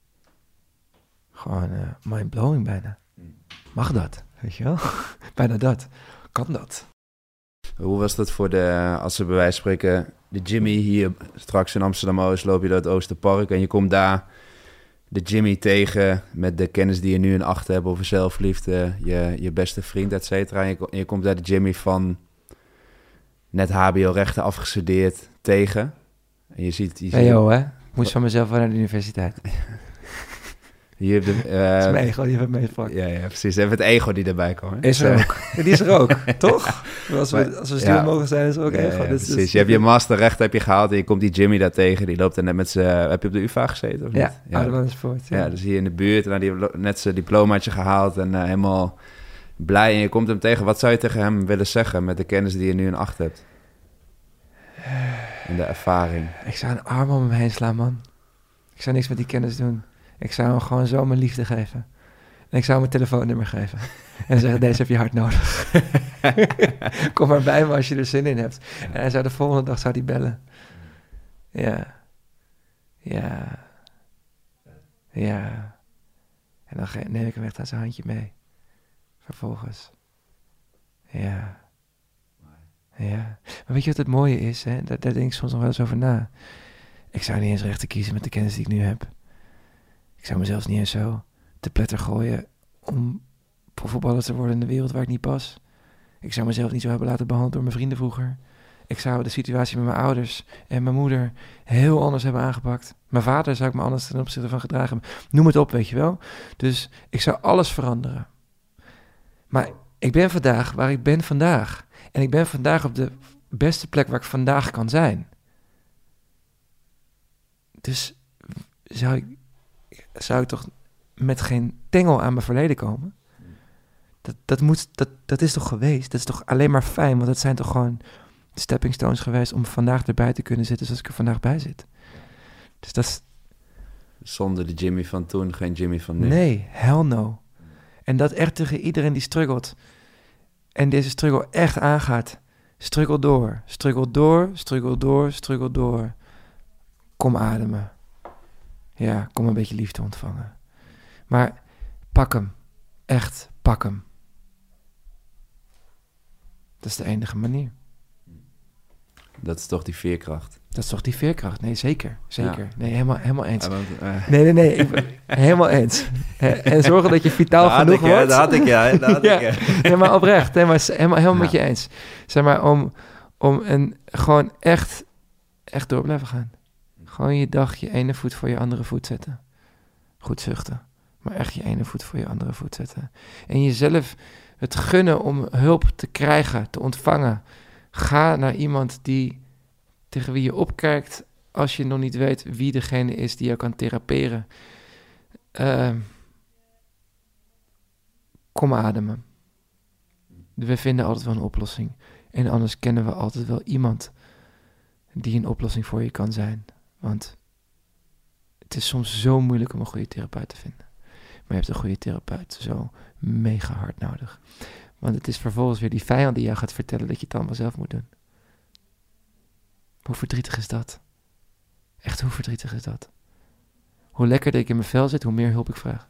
Speaker 2: gewoon uh, mind-blowing bijna. Mag dat, weet je wel? Bijna dat. Kan dat.
Speaker 1: Hoe was dat voor de, als ze bij wijze van spreken, de Jimmy hier straks in Amsterdam-Oost, loop je door het Oosterpark en je komt daar de Jimmy tegen met de kennis die je nu in acht hebt over zelfliefde, je, je beste vriend, et cetera. En je, je komt daar de Jimmy van net H B O-rechten afgestudeerd tegen. En je ziet... Je
Speaker 2: hey
Speaker 1: ziet
Speaker 2: joh, hè? Moest van mezelf wel naar de universiteit.
Speaker 1: Je hebt de, uh,
Speaker 2: dat is mijn ego, die heeft meevlakt.
Speaker 1: Ja, ja, precies. Even het ego die erbij komt.
Speaker 2: Is er ook. Ja, die is er ook, toch? Als we, als we stil ja. mogen zijn, is er ook
Speaker 1: ja,
Speaker 2: ego.
Speaker 1: Ja,
Speaker 2: dus,
Speaker 1: precies.
Speaker 2: dus,
Speaker 1: je hebt je masterrecht heb je gehaald en je komt die Jimmy daar tegen. Die loopt er net met zijn... Heb je op de U vA gezeten of
Speaker 2: ja,
Speaker 1: niet? Ja,
Speaker 2: Ouderwonensport. Ja.
Speaker 1: ja, dus hier in de buurt. En die heeft net zijn diplomaatje gehaald en uh, helemaal blij. En je komt hem tegen. Wat zou je tegen hem willen zeggen met de kennis die je nu in acht hebt? En de ervaring.
Speaker 2: Ik zou een arm om hem heen slaan, man. Ik zou niks met die kennis doen. Ik zou hem gewoon zo mijn liefde geven. En ik zou hem mijn telefoonnummer geven. En zeggen, deze heb je hard nodig. Kom maar bij me als je er zin in hebt. En hij zou de volgende dag zou die bellen. Ja. Ja. Ja. En dan ge- neem ik hem echt aan zijn handje mee. Vervolgens. Ja. Ja. Maar weet je wat het mooie is? Hè? Daar, daar denk ik soms nog wel eens over na. Ik zou niet eens rechten kiezen met de kennis die ik nu heb. Ik zou mezelf niet eens zo te pletter gooien om profvoetballer te worden in de wereld waar ik niet pas. Ik zou mezelf niet zo hebben laten behandelen door mijn vrienden vroeger. Ik zou de situatie met mijn ouders en mijn moeder heel anders hebben aangepakt. Mijn vader zou ik me anders ten opzichte van gedragen. Noem het op, weet je wel. Dus ik zou alles veranderen. Maar ik ben vandaag waar ik ben vandaag. En ik ben vandaag op de beste plek waar ik vandaag kan zijn. Dus zou ik, zou ik toch met geen tengel aan mijn verleden komen? Dat, dat, moet, dat, dat is toch geweest? Dat is toch alleen maar fijn? Want dat zijn toch gewoon stepping stones geweest om vandaag erbij te kunnen zitten zoals ik er vandaag bij zit. Dus dat is...
Speaker 1: Zonder de Jimmy van toen, geen Jimmy van nu.
Speaker 2: Nee, hell no. En dat echt tegen iedereen die struggelt. En deze struggle echt aangaat. Struggle door, struggle door, struggle door, struggle door. Kom ademen. Ja, kom een beetje liefde ontvangen. Maar pak hem. Echt, pak hem. Dat is de enige manier.
Speaker 1: Dat is toch die veerkracht.
Speaker 2: Dat is toch die veerkracht? Nee, zeker. Zeker. Ja. Nee, helemaal, helemaal eens.
Speaker 1: Ja, want, uh...
Speaker 2: Nee, nee, nee. Ik ben helemaal eens. En zorgen dat je vitaal
Speaker 1: dat
Speaker 2: genoeg
Speaker 1: ik,
Speaker 2: wordt.
Speaker 1: Dat had ik, ja. Dat had
Speaker 2: ja.
Speaker 1: ik,
Speaker 2: nee, maar oprecht. Helemaal, helemaal, helemaal
Speaker 1: ja.
Speaker 2: met je eens. Zeg maar, om, om een, gewoon echt, echt door blijven gaan. Gewoon je dag je ene voet voor je andere voet zetten. Goed zuchten. Maar echt je ene voet voor je andere voet zetten. En jezelf het gunnen om hulp te krijgen, te ontvangen. Ga naar iemand die tegen wie je opkijkt als je nog niet weet wie degene is die jou kan theraperen. Uh, kom ademen. We vinden altijd wel een oplossing. En anders kennen we altijd wel iemand die een oplossing voor je kan zijn. Want het is soms zo moeilijk om een goede therapeut te vinden. Maar je hebt een goede therapeut zo mega hard nodig. Want het is vervolgens weer die vijand die jou gaat vertellen dat je het allemaal zelf moet doen. Hoe verdrietig is dat? Echt, hoe verdrietig is dat? Hoe lekkerder ik in mijn vel zit, hoe meer hulp ik vraag.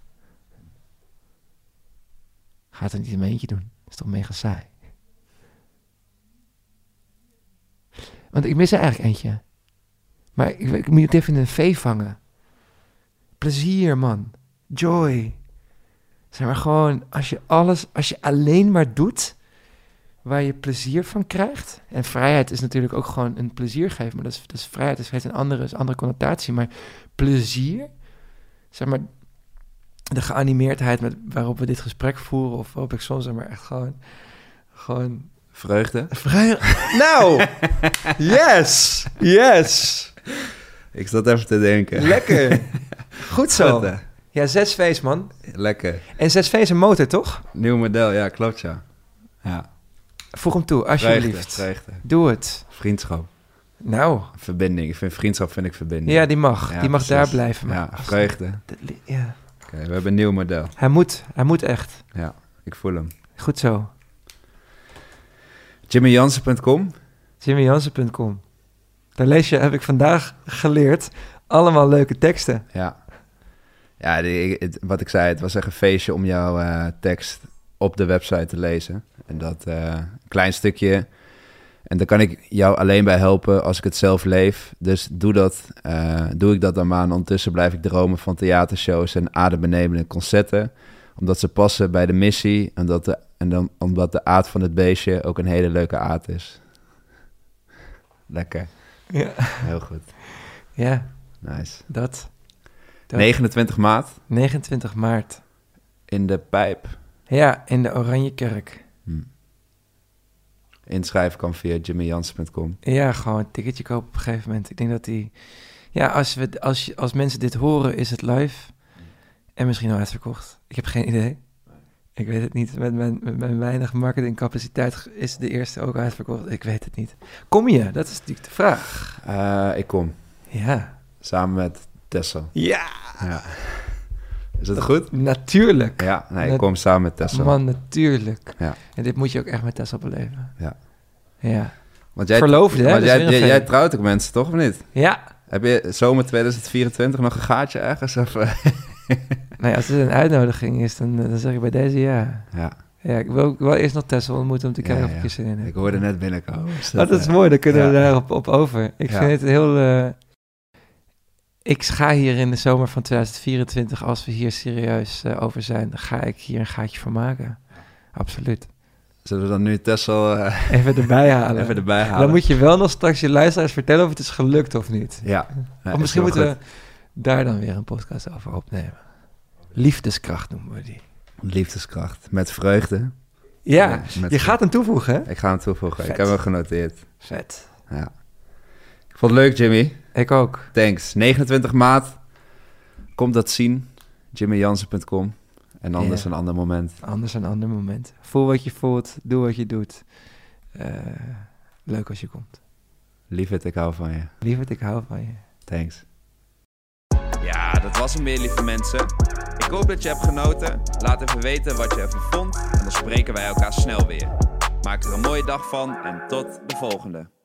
Speaker 2: Ga het er niet in mijn eentje doen. Dat is toch mega saai. Want ik mis er eigenlijk eentje. Maar ik, ik moet het even in een V vangen. Plezier, man. Joy. Zeg maar gewoon, als je alles, als je alleen maar doet waar je plezier van krijgt. En vrijheid is natuurlijk ook gewoon een plezier geven. Maar dat is, dat is vrijheid, dat heeft een andere, is een andere connotatie. Maar plezier, zeg maar, de geanimeerdheid met waarop we dit gesprek voeren, of waarop ik soms zeg maar echt gewoon, gewoon...
Speaker 1: Vreugde?
Speaker 2: Vreugde. Nou! Yes! Yes!
Speaker 1: Ik zat even te denken.
Speaker 2: Lekker! Goed zo.
Speaker 1: Goed,
Speaker 2: ja, zes V's, man.
Speaker 1: Lekker.
Speaker 2: En zes V is een motor, toch?
Speaker 1: Nieuw model, ja, klopt, ja. Ja.
Speaker 2: Voeg hem toe, alsjeblieft.
Speaker 1: Vreugde, vreugde.
Speaker 2: Doe het.
Speaker 1: Vriendschap.
Speaker 2: Nou.
Speaker 1: Verbinding. Ik vind vriendschap vind ik verbinding.
Speaker 2: Ja, die mag.
Speaker 1: Ja,
Speaker 2: die mag
Speaker 1: precies.
Speaker 2: daar blijven. Maar
Speaker 1: Ja, vreugde.
Speaker 2: Li- ja.
Speaker 1: Oké, okay, we hebben een nieuw model.
Speaker 2: Hij moet. Hij moet echt.
Speaker 1: Ja, ik voel hem.
Speaker 2: Goed zo.
Speaker 1: Jimmy Jansen punt com.
Speaker 2: Jimmy Jansen punt com. Daar lees je, heb ik vandaag geleerd, allemaal leuke teksten.
Speaker 1: Ja. Ja, die, het, wat ik zei, het was echt een feestje om jouw uh, tekst op de website te lezen. En dat uh, een klein stukje. En daar kan ik jou alleen bij helpen als ik het zelf leef. Dus doe dat. Uh, doe ik dat dan maar. En ondertussen blijf ik dromen van theatershows en adembenemende concerten. Omdat ze passen bij de missie. En, dat de, en dan, omdat de aard van het beestje ook een hele leuke aard is. Lekker.
Speaker 2: Ja.
Speaker 1: Heel goed.
Speaker 2: Ja.
Speaker 1: Nice.
Speaker 2: Dat. dat.
Speaker 1: negenentwintig maart.
Speaker 2: negenentwintig maart.
Speaker 1: In de Pijp.
Speaker 2: Ja, in de Oranjekerk.
Speaker 1: Hm. Inschrijven kan via jimmy jansen punt com.
Speaker 2: Ja, gewoon een ticketje kopen op een gegeven moment. Ik denk dat die... Ja, als, we, als, je, als mensen dit horen, is het live. En misschien al uitverkocht. Ik heb geen idee. Ik weet het niet. Met mijn, met mijn weinig marketingcapaciteit is de eerste ook uitverkocht. Ik weet het niet. Kom je? Dat is natuurlijk de vraag.
Speaker 1: Uh, ik kom.
Speaker 2: Ja.
Speaker 1: Samen met Tessel.
Speaker 2: Ja!
Speaker 1: Ja. Is dat goed?
Speaker 2: Natuurlijk.
Speaker 1: Ja, nee, ik
Speaker 2: Nat-
Speaker 1: kom samen met Tessel.
Speaker 2: Man, natuurlijk.
Speaker 1: Ja.
Speaker 2: En dit moet je ook echt met Tessel beleven.
Speaker 1: Ja.
Speaker 2: Ja.
Speaker 1: Want jij,
Speaker 2: Verloofde, hè?
Speaker 1: want
Speaker 2: Dat is
Speaker 1: jij,
Speaker 2: weer een
Speaker 1: jij, jij
Speaker 2: feest.
Speaker 1: trouwt ook mensen, toch of niet?
Speaker 2: Ja.
Speaker 1: Heb je zomer tweeduizend vierentwintig nog een gaatje ergens? Of, uh?
Speaker 2: Nou ja, als het een uitnodiging is, dan, dan zeg ik bij deze ja.
Speaker 1: Ja.
Speaker 2: Ja, ik wil, ik wil eerst nog Tessel ontmoeten om te
Speaker 1: Ja,
Speaker 2: kijken
Speaker 1: ja.
Speaker 2: of ik er zin in heb.
Speaker 1: Ik hoorde net binnenkomen. Dus
Speaker 2: Oh, dat is mooi, dan kunnen
Speaker 1: ja.
Speaker 2: we daarop op over. Ik
Speaker 1: Ja.
Speaker 2: vind het heel... Uh, ik ga hier in de zomer van tweeduizend vierentwintig, als we hier serieus uh, over zijn, dan ga ik hier een gaatje van maken. Absoluut.
Speaker 1: Zullen we dan nu Tessel uh,
Speaker 2: Even erbij halen.
Speaker 1: even erbij halen?
Speaker 2: Dan moet je wel nog straks je luisteraars vertellen of het is gelukt of niet.
Speaker 1: Ja. Nee,
Speaker 2: Of misschien
Speaker 1: is wel
Speaker 2: moeten we daar dan weer een podcast over opnemen. Liefdeskracht noemen we die.
Speaker 1: goed. Liefdeskracht. Met vreugde.
Speaker 2: Ja,
Speaker 1: Ja, met-
Speaker 2: je gaat hem toevoegen, hè?
Speaker 1: Ik ga hem toevoegen.
Speaker 2: Vet.
Speaker 1: Ik heb hem genoteerd.
Speaker 2: Vet.
Speaker 1: Ja. Ik vond het leuk, Jimmy.
Speaker 2: Ik ook.
Speaker 1: Thanks. negenentwintig maart. Kom dat zien. jimmy jansen punt com. En anders
Speaker 2: Ja.
Speaker 1: een ander moment.
Speaker 2: Anders een ander moment. Voel wat je voelt, doe wat je doet. Uh, leuk als je komt.
Speaker 1: Lieverd, ik hou van je.
Speaker 2: Lieverd, ik hou van je.
Speaker 1: Thanks. Ja, dat was hem weer, lieve mensen. Ik hoop dat je hebt genoten. Laat even weten wat je ervan vond. En dan spreken wij elkaar snel weer. Maak er een mooie dag van en tot de volgende.